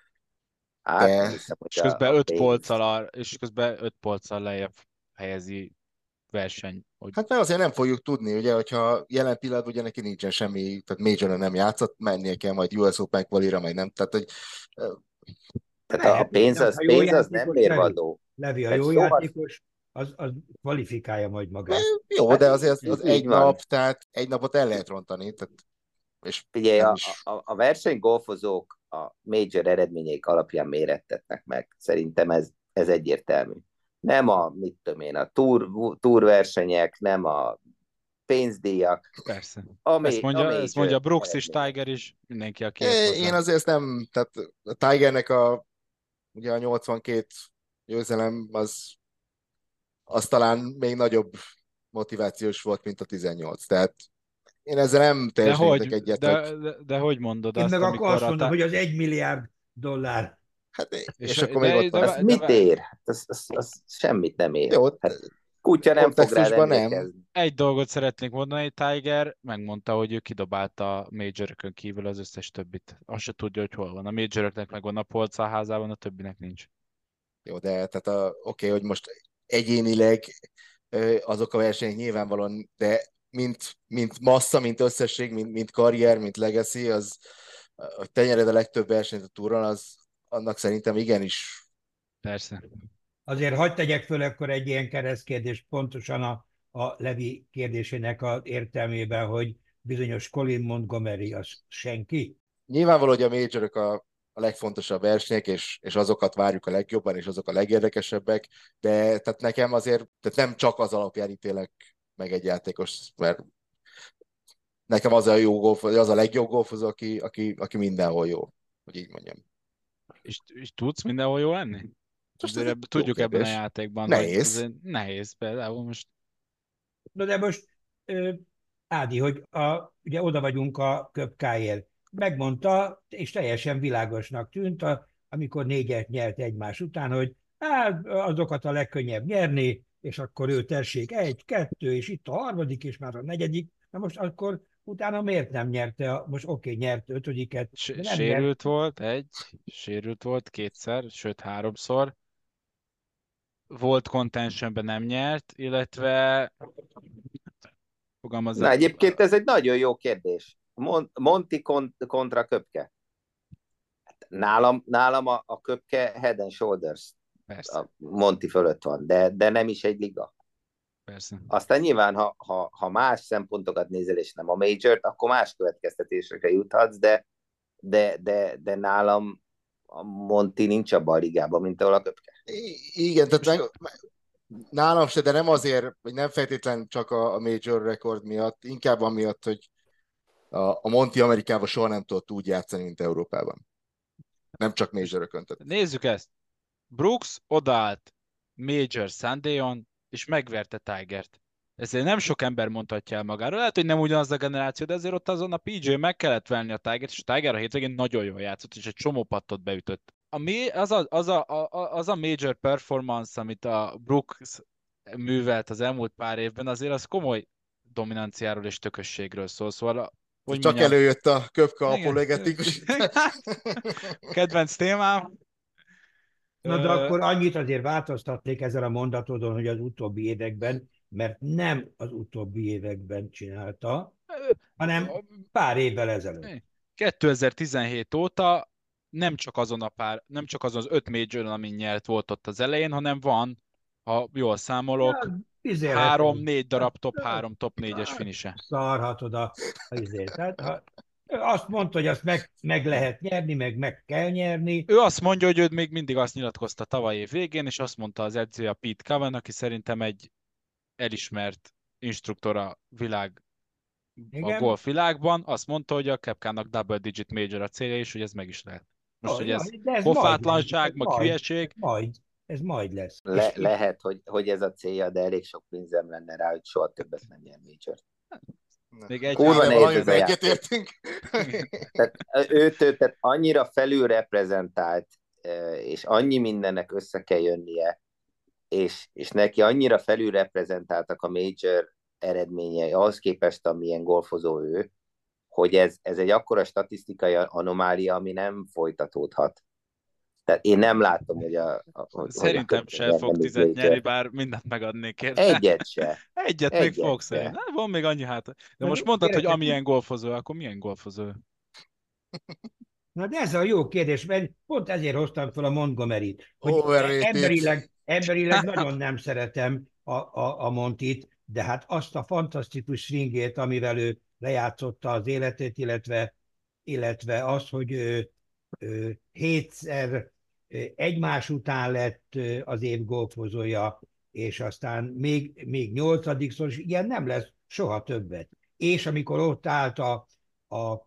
hát nem de hiszem, hogy És a, közben a öt pénz. polccal, a, és közben öt polccal lejjebb helyezi verseny. Hogy... hát mert azért nem fogjuk tudni, ugye, hogyha jelen pillanatban ugye neki nincsen semmi, tehát major nem játszott, mennie kell majd u es Open quali-ra, majd nem, tehát hogy Tehát a, a Lehet, pénz de az, ha jó pénz az nem játékos, Levi, mérvadó. Levi, a Tehát jó soha, játékos, az, az kvalifikálja majd magát. jó, hát de azért az, így, az egy így van. nap, tehát egy napot el lehet rontani, tehát, és Figyelj, nem a, is. a, a versenygolfozók a major eredményeik alapján mérettetnek meg. Szerintem ez, ez egyértelmű. Nem a, mit tudom én, a tour, tour versenyek, nem a pénzdíjak, Persze. a, Ezt a mondja, ezt mondja major Brooks is, eredmények. Tiger is, mindenki, aki É, ért Én hozzá. azért ezt nem, tehát a Tigernek a, ugye a nyolcvankét győzelem, az, az talán még nagyobb motivációs volt, mint a tizennyolc, tehát én ezzel nem De teljesen értek hogy, egyet, de, hogy de, de hogy mondod Én azt, meg akkor amikor azt a... mondom, Tá... hogy az egy milliárd dollár. hát, És, és akkor még de, ott van. de, Az de, mit de, ér? Hát az, az, az semmit nem ér. Jó, Hát kutya nem fog rád kontextusban nem. emlékezni. egy dolgot szeretnék mondani, Tiger megmondta, hogy ő kidobálta a majorökön kívül az összes többit. Azt se tudja, hogy hol van. A majoröknek meg van a polca a házában, a többinek nincs. Jó, de tehát a, oké, hogy most egyénileg ö, azok a versenyek nyilvánvalóan, de mint, mint massza, mint összesség, mint, mint karrier, mint legacy, az, hogy te nyered a legtöbb versenyt a túron, az annak szerintem igenis. Persze. Azért hagyd tegyek föl akkor egy ilyen keresztkérdést pontosan a, a Levi kérdésének az értelmében, hogy bizonyos Colin Montgomery az senki. Nyilvánvaló, hogy a majorok a, a legfontosabb versenyek, és, és azokat várjuk a legjobban, és azok a legérdekesebbek, de tehát nekem azért tehát nem csak az alapján ítélek meg egy játékos, mert nekem az a jó golf, az a legjobb golfozó, aki, aki, aki mindenhol jó, hogy így mondjam. És, és tudsz mindenhol jó lenni? Most Azért ez ebb, egy jó tudjuk ebben a kérdés. játékban, hogy Nehéz. azért nehéz például most. Na de most, ö, Ádi, hogy a, ugye oda vagyunk a köpkáért. Megmondta, és teljesen világosnak tűnt, a, amikor négyet nyert egymás után, hogy hát azokat a legkönnyebb nyerni, és akkor ő tessék egy, kettő, és itt a harmadik, és már a negyedik. Na most akkor utána miért nem nyerte? A, most oké, okay, nyert ötödiket, de S- nem nyert. sérült volt egy, sérült volt kétszer, sőt háromszor. Volt contentionben nem nyert, illetve Na, fogalmazza, egyébként ez egy nagyon jó kérdés. Mon- Monti kont- kontra Köpke. Nálam, nálam a, a Köpke head and shoulders persze, a Monti fölött van, de, de nem is egy liga. persze. Aztán nyilván, ha, ha, ha más szempontokat nézel, és nem a major akkor más következtetésekre juthatsz, de, de, de, de nálam a Monti nincs abban a ligában, mint ahol a Köpke. I- igen, tehát meg, nálam se, de nem azért, vagy nem feltétlen csak a, a major rekord miatt, inkább amiatt, hogy a, a Monti Amerikában soha nem tudott úgy játszani, mint Európában. Nem csak major-ökön. Tehát Nézzük ezt. Brooks odaállt Major Sundayon, és megverte Tigert. Ezért nem sok ember mondhatja el magáról. Lehet, hogy nem ugyanaz a generáció, de azért ott azon a pé gé meg kellett venni a Tigert, és a Tiger a hétvégén nagyon jól játszott, és egy csomó pattot beütött. A, mi- az, a, az, a, a, az a major performance, amit a Brooks művelt az elmúlt pár évben, azért az komoly dominanciáról és tökösségről szól. Szóval, a- hogy csak mondjam, előjött a köpka igen. apologetikus. Kedvenc témám. Na de Ö, akkor annyit azért változtatnék ezzel a mondatodon, hogy az utóbbi években, mert nem az utóbbi években csinálta, hanem pár évvel ezelőtt. kétezer-tizenhét óta nem csak azon a pár, nem csak azon az öt majoron, amin nyert volt ott az elején, hanem van, ha jól számolok, Ja, izélhet egy. három-négy darab top három, top négyes finise. Szarhatod a, a izét. Tehát, ha, ő azt mondta, hogy azt meg, meg lehet nyerni, meg meg kell nyerni. Ő azt mondja, hogy ő még mindig azt nyilatkozta tavaly év végén, és azt mondta az edzője, a Pete Cowan, aki szerintem egy elismert instruktor a világ, a Igen? golf világban, azt mondta, hogy a Kepkának double digit major a célja, és hogy ez meg is lehet. Most, Jaj, hogy ez jaj, de ez majd lesz. Ez pofátlanság, meg majd, ez hülyeség, majd, ez majd lesz. Le, És, lehet, hogy, hogy ez a célja, de elég sok pénzem lenne rá, hogy soha többet nem nyer major. még egy Kurva Igen, nehéz valami ez a játék. egyetértünk. Tehát őt, őt tehát annyira felül reprezentált, és annyi mindennek össze kell jönnie, és, és neki annyira felül reprezentáltak a major eredményei, ahhoz képest, amilyen golfozó ő, hogy ez, ez egy akkora statisztikai anomália, ami nem folytatódhat. Tehát én nem látom, hogy a... a hogy Szerintem a se fog tizet nyerni, bár mindent megadnék érte. Egyet se. Egyet Egyet még fog se. szerintem. Hát, van még annyi hát. De Na, most mondtad, hogy gyerekek, amilyen golfozó, akkor milyen golfozó? na de ez a jó kérdés, mert pont ezért hoztam fel a Montgomery-t, hogy Overrated. emberileg, emberileg nagyon nem szeretem a, a, a Montit, de hát azt a fantasztikus swingét, amivel ő lejátszotta az életét, illetve, illetve az, hogy ő, ő hétszer egymás után lett az év golfozója, és aztán még, még nyolcadikszor, és ilyen nem lesz soha többet. És amikor ott állt a, a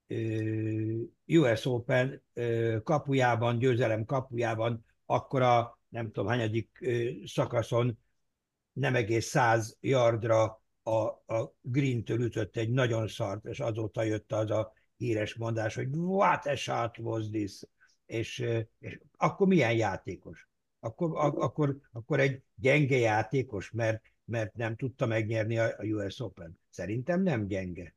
u es Open kapujában, győzelem kapujában, akkor a nem tudom hányadik szakaszon nem egész száz yardra a, a green-től ütött egy nagyon szart, és azóta jött az a híres mondás, hogy what a shot was this, és, és akkor milyen játékos? Akkor, akkor, akkor egy gyenge játékos, mert, mert nem tudta megnyerni a, a u es Open. Szerintem nem gyenge.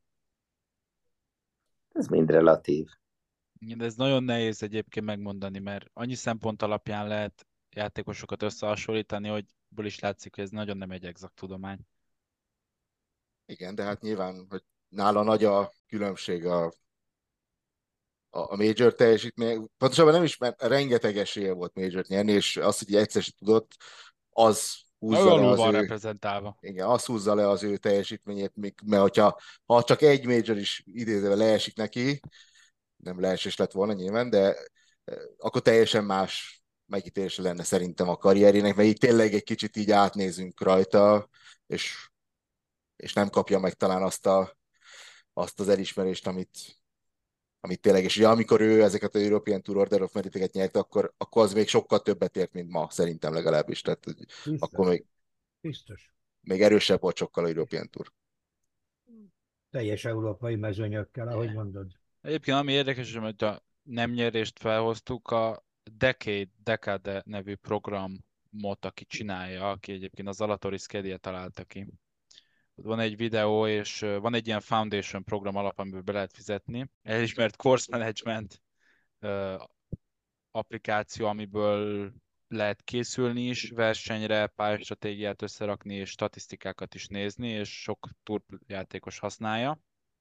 Ez mind relatív. De ez nagyon nehéz egyébként megmondani, mert annyi szempont alapján lehet játékosokat összehasonlítani, hogy ebből is látszik, hogy ez nagyon nem egy exakt tudomány. Igen, de hát nyilván, hogy nála nagy a különbség a, a, a major teljesítmény. Pontosabban nem is, mert rengeteg esélye volt major nyerni, és az, hogy egyszer sem tudott, az húzza le Alul az van ő, reprezentálva. igen, az húzza le az ő teljesítményét, mert hogyha ha csak egy major is idézve leesik neki, nem leesés lett volna nyilván, de akkor teljesen más megítélése lenne szerintem a karrierének, mert így tényleg egy kicsit így átnézünk rajta, és és nem kapja meg talán azt, a, azt az elismerést, amit, amit tényleg, és ugye amikor ő ezeket a European Tour Order of Merit-eket nyert, akkor, akkor az még sokkal többet ért, mint ma, szerintem legalábbis. Tehát Biztos. akkor még, Biztos. még erősebb volt sokkal a European Tour. Teljes európai mezőnyökkel, ahogy mondod. Egyébként ami érdekes, hogy a nem nyerést felhoztuk, a Decade, Decade nevű programot, aki csinálja, aki egyébként az Alatori Schedule találta ki. Van egy videó, és van egy ilyen foundation program alap, amiből be lehet fizetni. Elismert course management uh, applikáció, amiből lehet készülni is versenyre, pályastratégiát összerakni, és statisztikákat is nézni, és sok turjátékos használja.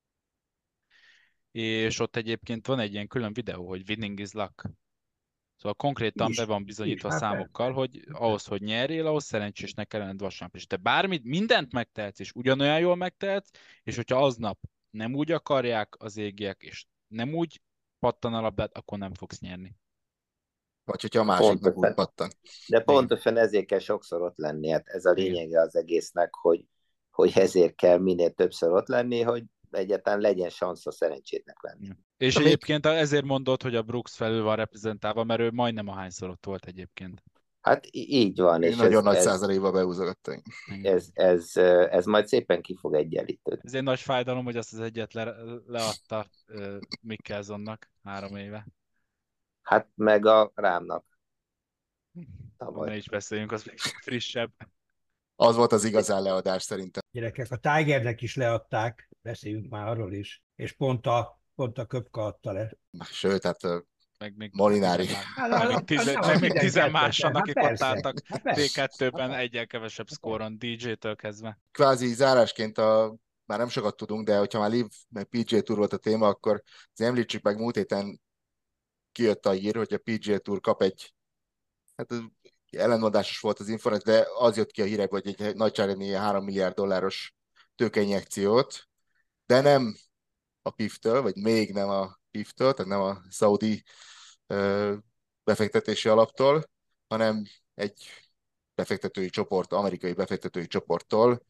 És ott egyébként van egy ilyen külön videó, hogy winning is luck. Szóval konkrétan Is, be van is, bizonyítva hát számokkal, persze. hogy ahhoz, hogy nyerjél, ahhoz szerencsésnek kell lenned vasárnap. És te bármit, mindent megtehetsz, és ugyanolyan jól megtehetsz, és hogyha aznap nem úgy akarják az égiek, és nem úgy pattan a labdát, akkor nem fogsz nyerni. Vagy hogyha a másik meg úgy pattan. De pontosan ezért kell sokszor ott lenni. Hát ez a lényege az egésznek, hogy, hogy ezért kell minél többször ott lenni, hogy egyáltalán legyen szansz a szerencsétnek lenni. És Na, egyébként ezért mondod, hogy a Brooks felül van reprezentálva, mert ő majdnem ahányszor ott volt egyébként. Hát így van. És nagyon ez, nagy ez, százalékba beúzogatta. ez, ez, ez majd szépen ki fog egyenlítődni. Ez egy nagy fájdalom, hogy azt az egyet le, leadta uh, Mikkelsonnak három éve. Hát meg a Rámnak. Tavaly. Ne is beszéljünk, az még frissebb. Az volt az igazán leadás szerintem. Gyerekek, a Tigernek is leadták, beszéljünk már arról is, és pont a, pont a Köpka adta le. Sőt, hát meg még Molinári. Meg még tizen, meg még tizen másan, akik ott álltak té kettőben egyen kevesebb szkóron, dé jé-től kezdve. Kvázi zárásként a, már nem sokat tudunk, de hogyha már Live meg pé gé Tour volt a téma, akkor említsük meg, múlt héten kijött a hír, hogy a pé gé Tour kap egy, hát ellenmondásos volt az információ, de az jött ki a hírek, hogy egy nagyságrendű három milliárd dolláros tőkeinjekciót, de nem a pé i ef-től, vagy még nem a pé i ef-től, tehát nem a szaudi ö, befektetési alaptól, hanem egy befektetői csoport, amerikai befektetői csoporttól.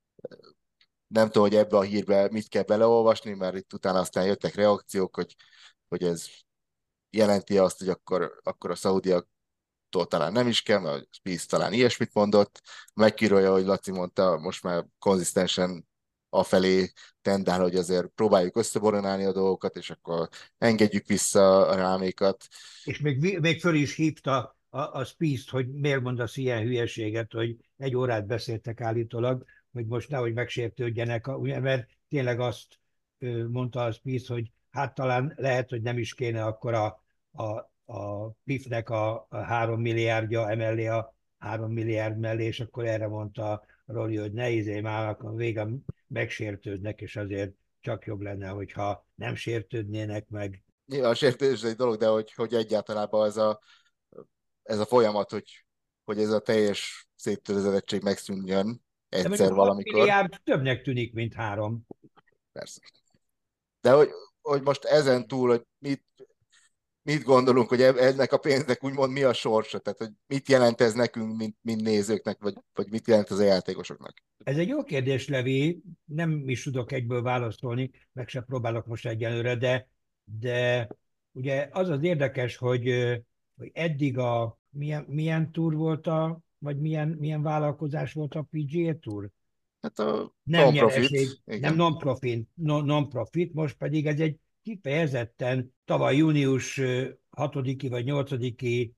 Nem tudom, hogy ebbe a hírbe mit kell beleolvasni, mert itt utána aztán jöttek reakciók, hogy, hogy ez jelenti azt, hogy akkor, akkor a szaudiaktól talán nem is kell, mert a Spieth talán ilyesmit mondott. Megkírolja, hogy Laci mondta, most már konzisztensen afelé tendál, hogy azért próbáljuk összeboronálni a dolgokat, és akkor engedjük vissza a rámékat. És még, még föl is hívta a, a Spieth-t, hogy miért mondasz ilyen hülyeséget, hogy egy órát beszéltek állítólag, hogy most nehogy megsértődjenek, mert tényleg azt mondta a Spieth, hogy hát talán lehet, hogy nem is kéne akkor a, a, a pé i ef-nek a, a három milliárdja emellé a három milliárd mellé, és akkor erre mondta Rory, hogy ne izé már, akkor végén megsértődnek, és azért csak jobb lenne, hogyha nem sértődnének meg. Nyilván a sértődés egy dolog, de hogy, hogy egyáltalában ez a, ez a folyamat, hogy, hogy ez a teljes széttörezettség megszűnjön egyszer de valamikor. Milliárd többnek tűnik, mint három. Persze. De hogy, hogy most ezen túl, hogy mit, mit gondolunk, hogy ennek a pénznek úgymond mi a sorsa, tehát hogy mit jelent ez nekünk, mint, mint nézőknek, vagy, vagy mit jelent az a játékosoknak? Ez egy jó kérdés, Levi, nem is tudok egyből válaszolni, meg sem próbálok most egyenlőre, de, de ugye az az érdekes, hogy, hogy eddig a milyen, milyen túr volt a, vagy milyen, milyen vállalkozás volt a pé gé á Tour? Hát a nem non-profit. nyereség, Igen. nem non-profit, non-profit, most pedig ez egy kifejezetten tavaly június hatodiki vagy nyolcadiki,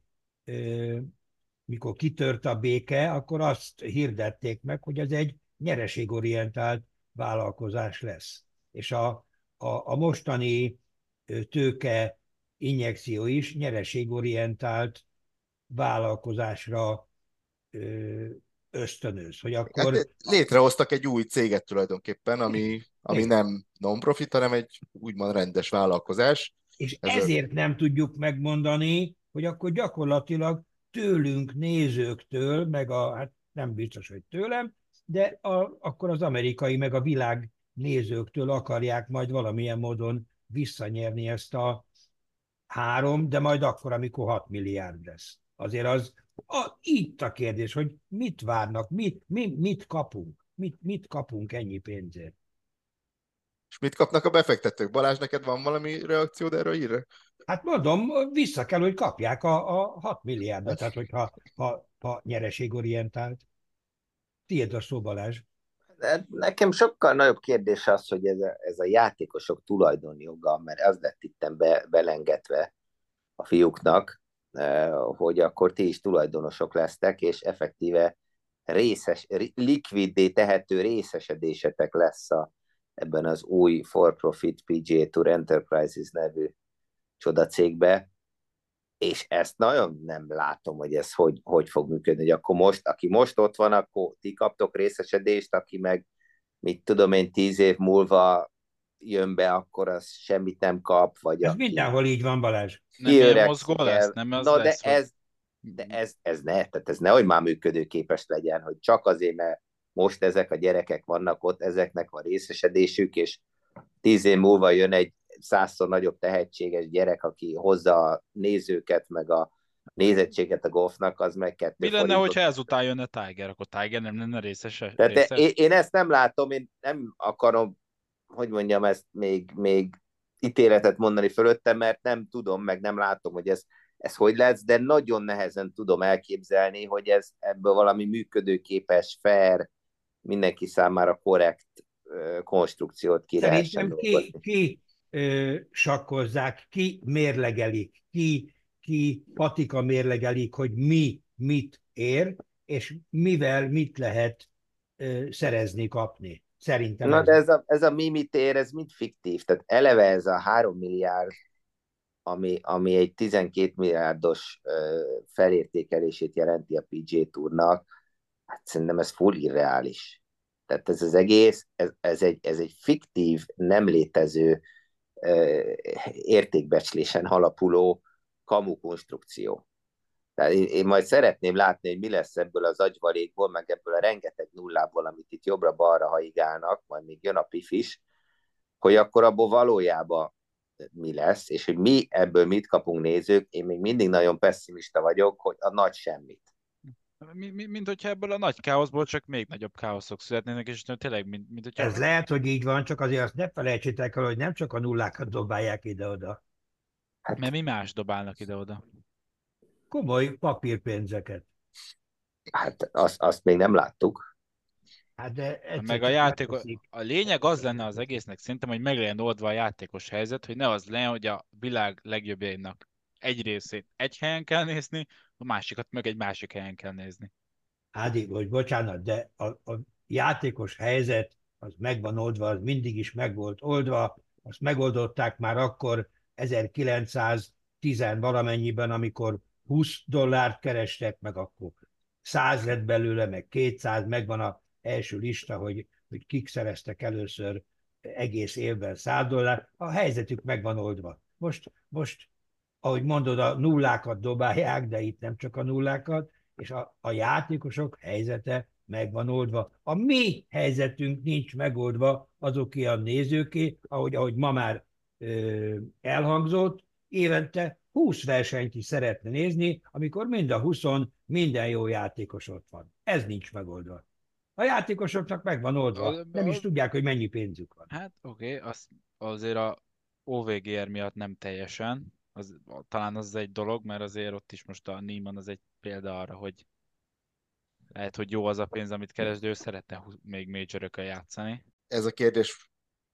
mikor kitört a béke, akkor azt hirdették meg, hogy ez egy nyereségorientált vállalkozás lesz. És a, a, a mostani tőke injekció is nyereségorientált vállalkozásra ösztönöz, hogy akkor... Hát létrehoztak egy új céget tulajdonképpen, ami, ami nem non-profit, hanem egy úgymond rendes vállalkozás. És Ez ezért a... nem tudjuk megmondani, hogy akkor gyakorlatilag tőlünk, nézőktől, meg a, hát nem biztos, hogy tőlem, de a, akkor az amerikai, meg a világ nézőktől akarják majd valamilyen módon visszanyerni ezt a három, de majd akkor, amikor hat milliárd lesz. Azért az, a, itt a kérdés, hogy mit várnak, mit, mit, mit kapunk. mit, mit kapunk ennyi pénzért? És mit kapnak a befektetők? Balázs, neked van valami reakciód erre a hírre? Hát mondom, vissza kell, hogy kapják a, a hat milliárdot, tehát hogyha ha, ha nyereségorientált. Tiéd a szó, Balázs. De nekem sokkal nagyobb kérdés az, hogy ez a, ez a játékosok tulajdonjoga, mert az lett itt be, belengetve a fiúknak, eh, hogy akkor ti is tulajdonosok lesztek, és effektíve részes, likviddé tehető részesedésetek lesz a, ebben az új for-profit pé gé á Tour Enterprises nevű csodacégbe, és ezt nagyon nem látom, hogy ez hogy, hogy fog működni, hogy akkor most, aki most ott van, akkor ti kaptok részesedést, aki meg, mit tudom én, tíz év múlva jön be, akkor az semmit nem kap, vagy Ez aki mindenhol így van, Balázs. Nem ilyen kiöregszik mozgó lesz? el. Nem az Na, lesz, de hogy... ez, de ez, ez ne, tehát ez nehogy már működőképes legyen, hogy csak azért, mert most ezek a gyerekek vannak ott, ezeknek van részesedésük, és tíz év múlva jön egy százszor nagyobb tehetséges gyerek, aki hozza a nézőket, meg a nézettséget a golfnak, az meg kettő Mi lenne, forintot. hogyha ezután jönne Tiger? Akkor Tiger nem lenne részes? Tehát részes? én, én ezt nem látom, én nem akarom, hogy mondjam, ezt még, még ítéletet mondani fölöttem, mert nem tudom, meg nem látom, hogy ez, ez hogy lesz, de nagyon nehezen tudom elképzelni, hogy ez ebből valami működőképes, fair, mindenki számára korrekt ö, konstrukciót ki lehessen Szerintem ki, dolgozni. ki ö, sakkozzák, ki mérlegelik, ki, ki patika mérlegelik, hogy mi mit ér, és mivel mit lehet ö, szerezni, kapni. Szerintem Na, ez. de ez a, ez a mimitér, ez mind fiktív. Tehát eleve ez a három milliárd, ami, ami egy tizenkét milliárdos ö, felértékelését jelenti a pé gé á Tournak, hát szerintem ez full irreális. Tehát ez az egész, ez, ez, egy, ez egy fiktív, nem létező ö, értékbecslésen alapuló kamu konstrukció. Tehát én, én majd szeretném látni, hogy mi lesz ebből az agyvalékból, meg ebből a rengeteg nullából, amit itt jobbra-balra haigálnak, majd még jön a pif is, hogy akkor abból valójában mi lesz, és hogy mi ebből mit kapunk nézők, én még mindig nagyon pessimista vagyok, hogy a nagy semmit. Mi, mi, mint hogyha ebből a nagy káoszból csak még nagyobb káoszok születnének, és tényleg, mint, mint hogyha... Ez lehet, hogy így van, csak azért azt ne felejtsétek el, hogy nem csak a nullákat dobálják ide-oda. Hát, Mert mi más dobálnak ide-oda? Komoly papírpénzeket. hát azt, azt még nem láttuk. Hát de egyszer Meg a csak játék, megteszik. a lényeg az lenne az egésznek szerintem, hogy meg legyen oldva a játékos helyzet, hogy ne az legyen, hogy a világ legjobbjainak egy részét egy helyen kell nézni, a másikat meg egy másik helyen kell nézni. Ádi, vagy bocsánat, de a, a játékos helyzet az meg van oldva, az mindig is meg volt oldva, azt megoldották már akkor ezerkilencszáztíz valamennyiben, amikor húsz dollárt kerestek, meg akkor száz lett belőle, meg kétszáz, megvan az első lista, hogy, hogy kik szereztek először egész évben száz dollár, a helyzetük meg van oldva. Most, most, ahogy mondod, a nullákat dobálják, de itt nem csak a nullákat, és a, a játékosok helyzete meg van oldva. A mi helyzetünk nincs megoldva, azoké a nézőké, ahogy, ahogy ma már ö, elhangzott, évente húsz versenyt is szeretne nézni, amikor mind a húszon minden jó játékos ott van. Ez nincs megoldva. A játékosoknak meg van oldva, A, nem is a, tudják, hogy mennyi pénzük van. hát oké, okay, az, azért a o vé gé er miatt nem teljesen, az, talán az egy dolog, mert azért ott is most a Neiman az egy példa arra, hogy lehet, hogy jó az a pénz, amit keres, de ő szeretne még majorökkel játszani. Ez a kérdés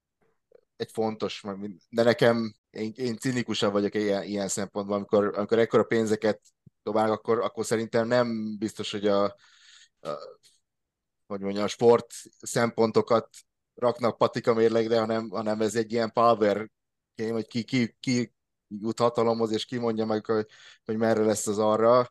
egy fontos, de nekem, én, én cinikusabb vagyok ilyen, ilyen szempontból, amikor, amikor ekkora pénzeket dobálnak, akkor, akkor szerintem nem biztos, hogy a, a hogy mondjam, a sport szempontokat raknak patika mérlegre, hanem, hanem ez egy ilyen power game, hogy ki, ki, ki jut hatalomhoz, és ki mondja meg, hogy, hogy merre lesz az arra.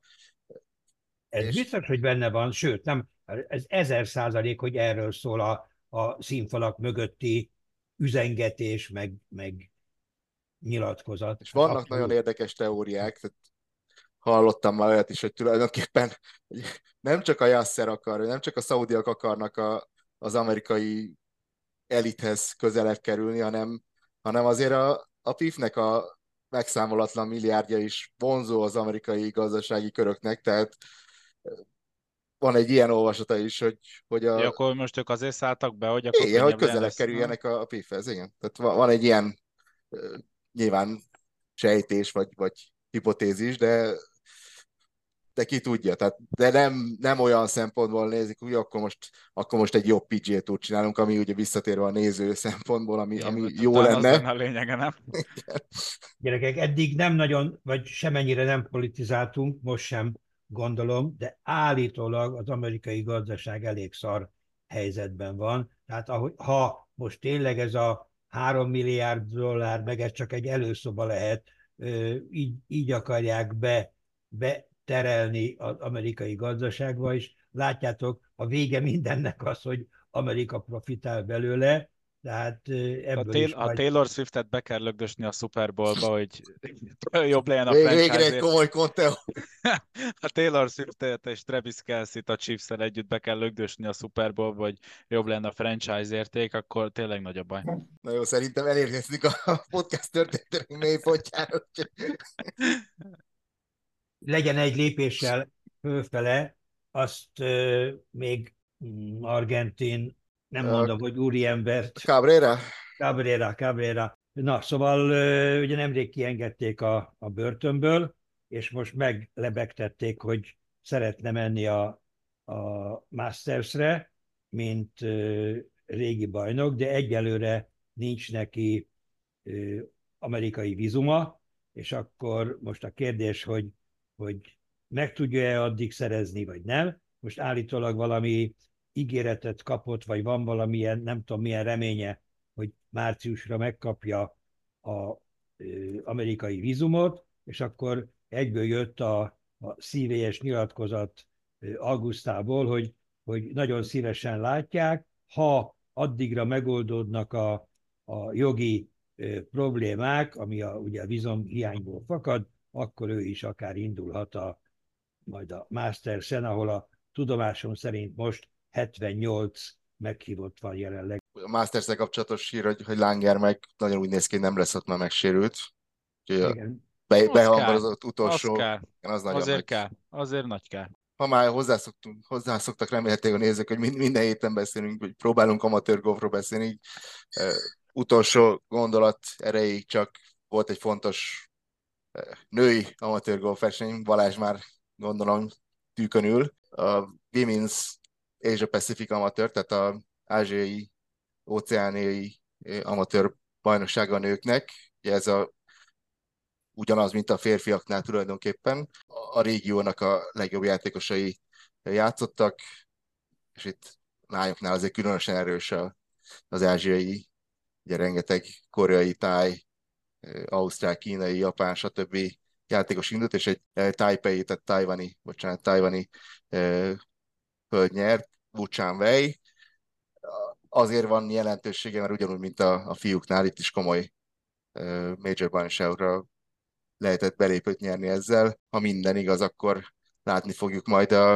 Ez És biztos, hogy benne van, sőt, nem, ez ezer százalék, hogy erről szól a, a színfalak mögötti üzengetés, meg, meg nyilatkozat. és Hát vannak abszolút. nagyon érdekes teóriák, tehát hallottam már olyat is, hogy tulajdonképpen hogy nem csak a Yasser akar, nem csak a szaudiak akarnak a, az amerikai elithez közelebb kerülni, hanem, hanem azért a, a pifnek a megszámolatlan milliárdja is vonzó az amerikai gazdasági köröknek, tehát van egy ilyen olvasata is, hogy, hogy Ja, a, akkor most ők azért szálltak be, hogy akkor igen, hogy könnyebb legyen közelebb lesz. kerüljenek a, a pifhez, igen. Tehát van, van egy ilyen ö, nyilván sejtés, vagy, vagy hipotézis, de de ki tudja, tehát, de nem, nem olyan szempontból nézik, hogy akkor most, akkor most egy jobb pé gé á Tour csinálunk, ami ugye visszatérve a néző szempontból, ami, Igen, ami mert jó talán az lenne. lenne a lényege, nem? Gyerekek, eddig nem nagyon, vagy semennyire nem politizáltunk, most sem gondolom, de állítólag az amerikai gazdaság elég szar helyzetben van. Tehát ahogy, ha most tényleg ez a három milliárd dollár, meg ez csak egy előszoba lehet, így, így akarják be, beterelni az amerikai gazdaságba, és látjátok, a vége mindennek az, hogy Amerika profitál belőle, tehát A, ebből is Taylor, a majd Taylor Swiftet be kell lögdösni a Super Bowl-ba, hogy jobb legyen a Vég, végre egy franchise. komoly Conteo. A Taylor Swiftet és Travis Kelce-t a Chiefs-el együtt be kell lögdösni a Super Bowl-ba, hogy jobb lenne a franchise érték, akkor tényleg nagy a baj. Na jó, szerintem elérkeztünk a podcast történetének mélypontjára. legyen egy lépéssel fölfele, azt uh, még mm, argentin, nem A mondom, hogy úriembert, Cabrera? Cabrera, Cabrera. Na, szóval uh, ugye nemrég kiengedték a, a börtönből, és most meglebegtették, hogy szeretne menni a, a Mastersre, mint uh, régi bajnok, de egyelőre nincs neki uh, amerikai vízuma, és akkor most a kérdés, hogy hogy meg tudja-e addig szerezni, vagy nem. Most állítólag valami ígéretet kapott, vagy van valamilyen, nem tudom milyen reménye, hogy márciusra megkapja az amerikai vízumot, és akkor egyből jött a, a szívélyes nyilatkozat augusztából, hogy, hogy nagyon szívesen látják, ha addigra megoldódnak a, a jogi problémák, ami a, ugye a vízum hiányból fakad, akkor ő is akár indulhat a, majd a Mastersen, ahol a tudomásom szerint most hetvennyolc meghívott van jelenleg. A Masters-szel kapcsolatos hír, hogy, hogy Langer meg nagyon úgy néz ki, hogy nem lesz ott, mert megsérült. Úgyhogy Igen. be, Az kell, behangolódott az utolsó, kell, igen, az nagyon azért meg. kell, azért nagy kell. Ha már hozzászoktunk, hozzászoktak remélhetőleg a nézők, hogy minden héten beszélünk, hogy próbálunk amatőr golfról beszélni, így, uh, utolsó gondolat erejéig csak volt egy fontos uh, női amatőr golf verseny, Balázs már gondolom tűkön ül. A Women's Asia Pacific amatőr, tehát az ázsiai, óceániai amatőr bajnoksága a nőknek. Ugye ez a ugyanaz, mint a férfiaknál tulajdonképpen. A régiónak a legjobb játékosai játszottak, és itt lányoknál azért különösen erős az ázsiai, ugye rengeteg koreai, táj, ausztrál, kínai, japán, stb. Játékos indult, és egy Taipei, tehát tajvani, bocsánat, tajvani hölgy nyert, Wu Chan-wei. Azért van jelentősége, mert ugyanúgy, mint a, a fiúknál, itt is komoly major bajnokságokra lehetett belépőt nyerni ezzel. Ha minden igaz, akkor látni fogjuk majd a,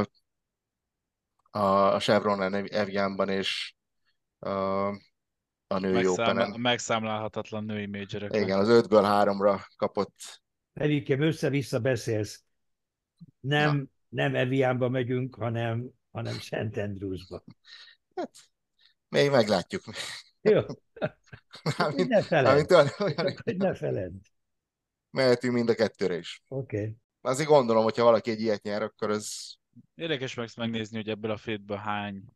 a, a Chevron Evianban és a, a női Megszámla, Openen. megszámlálhatatlan női majorökre. Igen, az ötből háromra kapott. Felikem, össze-vissza beszélsz. Na, Nem, nem Evianba megyünk, hanem, hanem Szent Andrewsba. hát még meglátjuk. Jó, hogy Mármint, ne feledd. mármint olyan, olyan, Hogy ne feledd. mehetünk mind a kettőre is. Oké. Okay. Azért gondolom, hogyha valaki egy ilyet nyer, akkor ez Érdekes meg megnézni, hogy ebből a félből hány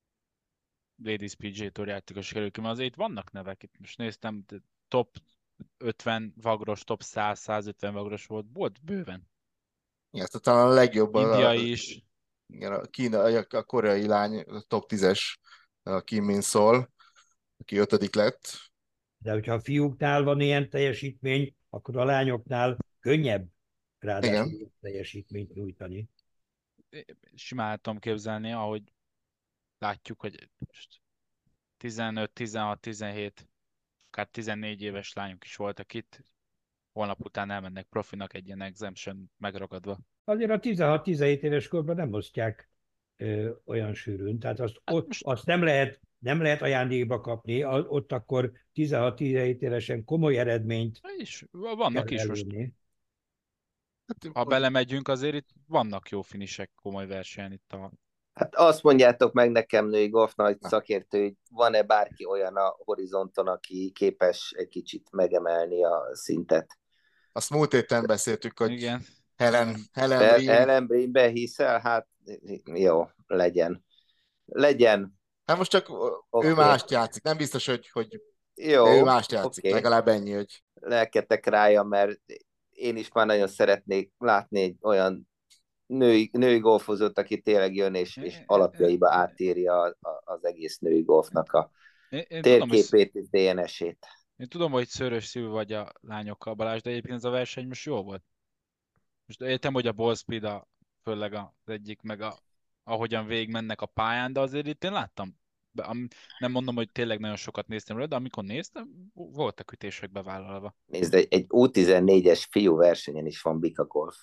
Ladies pé gé Tour játékos kerül ki, mert azért itt vannak nevek. Itt most néztem, top ötven vagros, top száz százötven vagros volt, volt bőven. igen, talán a legjobb a, a, India is. igen, a, kína, a koreai lány, a top tízes, a Kim Min Sol, aki ötödik lett. De hogyha a fiúknál van ilyen teljesítmény, akkor a lányoknál könnyebb ráadásul Igen. teljesítményt nyújtani. Simán tudom képzelni, ahogy látjuk, hogy most tizenöt, tizenhat, tizenhét, akár tizennégy éves lányok is voltak itt, holnap után elmennek profinak egy ilyen exemption megragadva. Azért a tizenhat-tizenhét éves korban nem osztják ö, olyan sűrűn, tehát azt, Hát ott, most azt nem lehet nem lehet ajándékba kapni, ott akkor tizenhat-tizenhét évesen komoly eredményt is, vannak kell is most. elérni. Ha belemegyünk, azért itt vannak jó finisek komoly versenyen itt a Hát azt mondjátok meg nekem, női golf nagy Na, szakértő, hogy van-e bárki olyan a horizonton, aki képes egy kicsit megemelni a szintet. azt múlt héten beszéltük, hogy Igen. Helen, Helen El- Bream. Ellen Breenbe hiszel? Hát jó, legyen. Legyen. Hát most csak ő Oké. mást játszik. Nem biztos, hogy, hogy de ő Jó, mást játszik. oké. Legalább ennyi, hogy Lelketek rája, mert én is már nagyon szeretnék látni egy olyan női, női golfozót, aki tényleg jön és, és alapjaiba átírja a- a- az egész női golfnak a Én, én, tudom, hogy, térképét és dé en es-ét. én tudom, hogy szőrös szívű vagy a lányokkal, Balázs, de egyébként ez a verseny most jó volt. Most értem, hogy a ball speed a, főleg az egyik, meg a, ahogyan végig mennek a pályán, de azért itt én láttam. Be- am- Nem mondom, hogy tényleg nagyon sokat néztem rá, de amikor néztem, voltak ütések bevállalva. Nézd, egy, egy u tizennégyes fiú versenyen is van Bika Golf.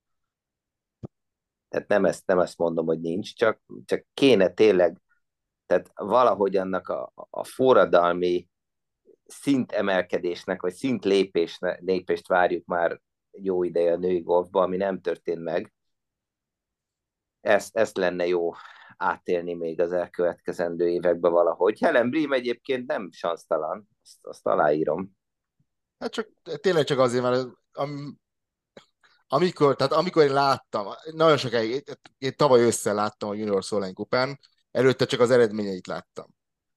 Tehát nem ezt, nem ezt mondom, hogy nincs, csak, csak kéne tényleg, tehát valahogy annak a, a forradalmi szintemelkedésnek, vagy szintlépésne, lépést várjuk már jó ideje a női golfba, ami nem történt meg. Ezt, ezt lenne jó átélni még az elkövetkezendő években valahogy. Helen Bream egyébként nem sansztalan, azt, azt aláírom. hát csak tényleg csak azért, mert am, amikor, tehát amikor én láttam, nagyon sokáig, én, én tavaly össze láttam a Junior Solheim kupán, előtte csak az eredményeit láttam.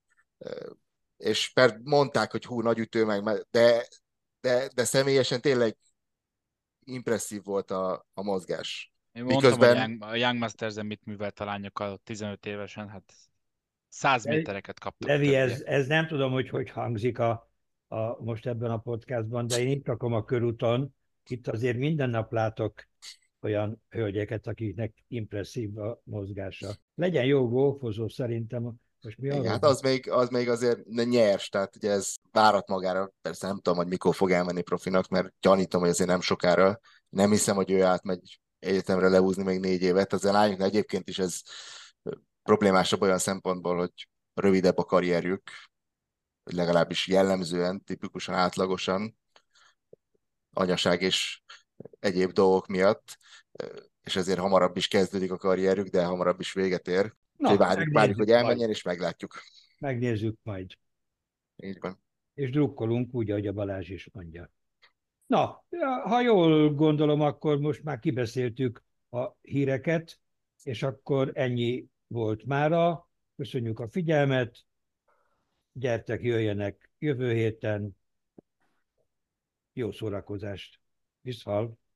És per mondták, hogy hú, nagy ütő meg, de, de, de személyesen tényleg impresszív volt a, a mozgás. Én mondtam, hogy Miközben, Young, a Young Masters-en mit művelt a lányokkal tizenöt évesen, hát száz métereket kaptak a Levi, ez, többiek. ez nem tudom, hogy hogy hangzik a, a, most ebben a podcastban, de én itt rakom a körúton, itt azért minden nap látok olyan hölgyeket, akiknek impresszív a mozgása. Legyen jó golfozó szerintem, most mi igen, arról hát az még, az még azért nyers, tehát ugye ez várat magára, persze nem tudom, hogy mikor fog elmenni profinak, mert gyanítom, hogy azért nem sokára, nem hiszem, hogy ő átmegy egyetemre lehúzni még négy évet, az a lányoknál egyébként is ez problémásabb olyan szempontból, hogy rövidebb a karrierjük, vagy legalábbis jellemzően, tipikusan, átlagosan, anyaság és egyéb dolgok miatt, és ezért hamarabb is kezdődik a karrierük, de hamarabb is véget ér. Úgyhogy Na, várjuk, várjuk, hogy megnézzük majd. elmenjen, és meglátjuk. Megnézzük majd. Így van. És drukkolunk úgy, ahogy a Balázs is mondja. Na, ha jól gondolom, akkor most már kibeszéltük a híreket, és akkor ennyi volt mára. Köszönjük a figyelmet, gyertek, jöjjenek jövő héten. Jó szórakozást. Viszhal.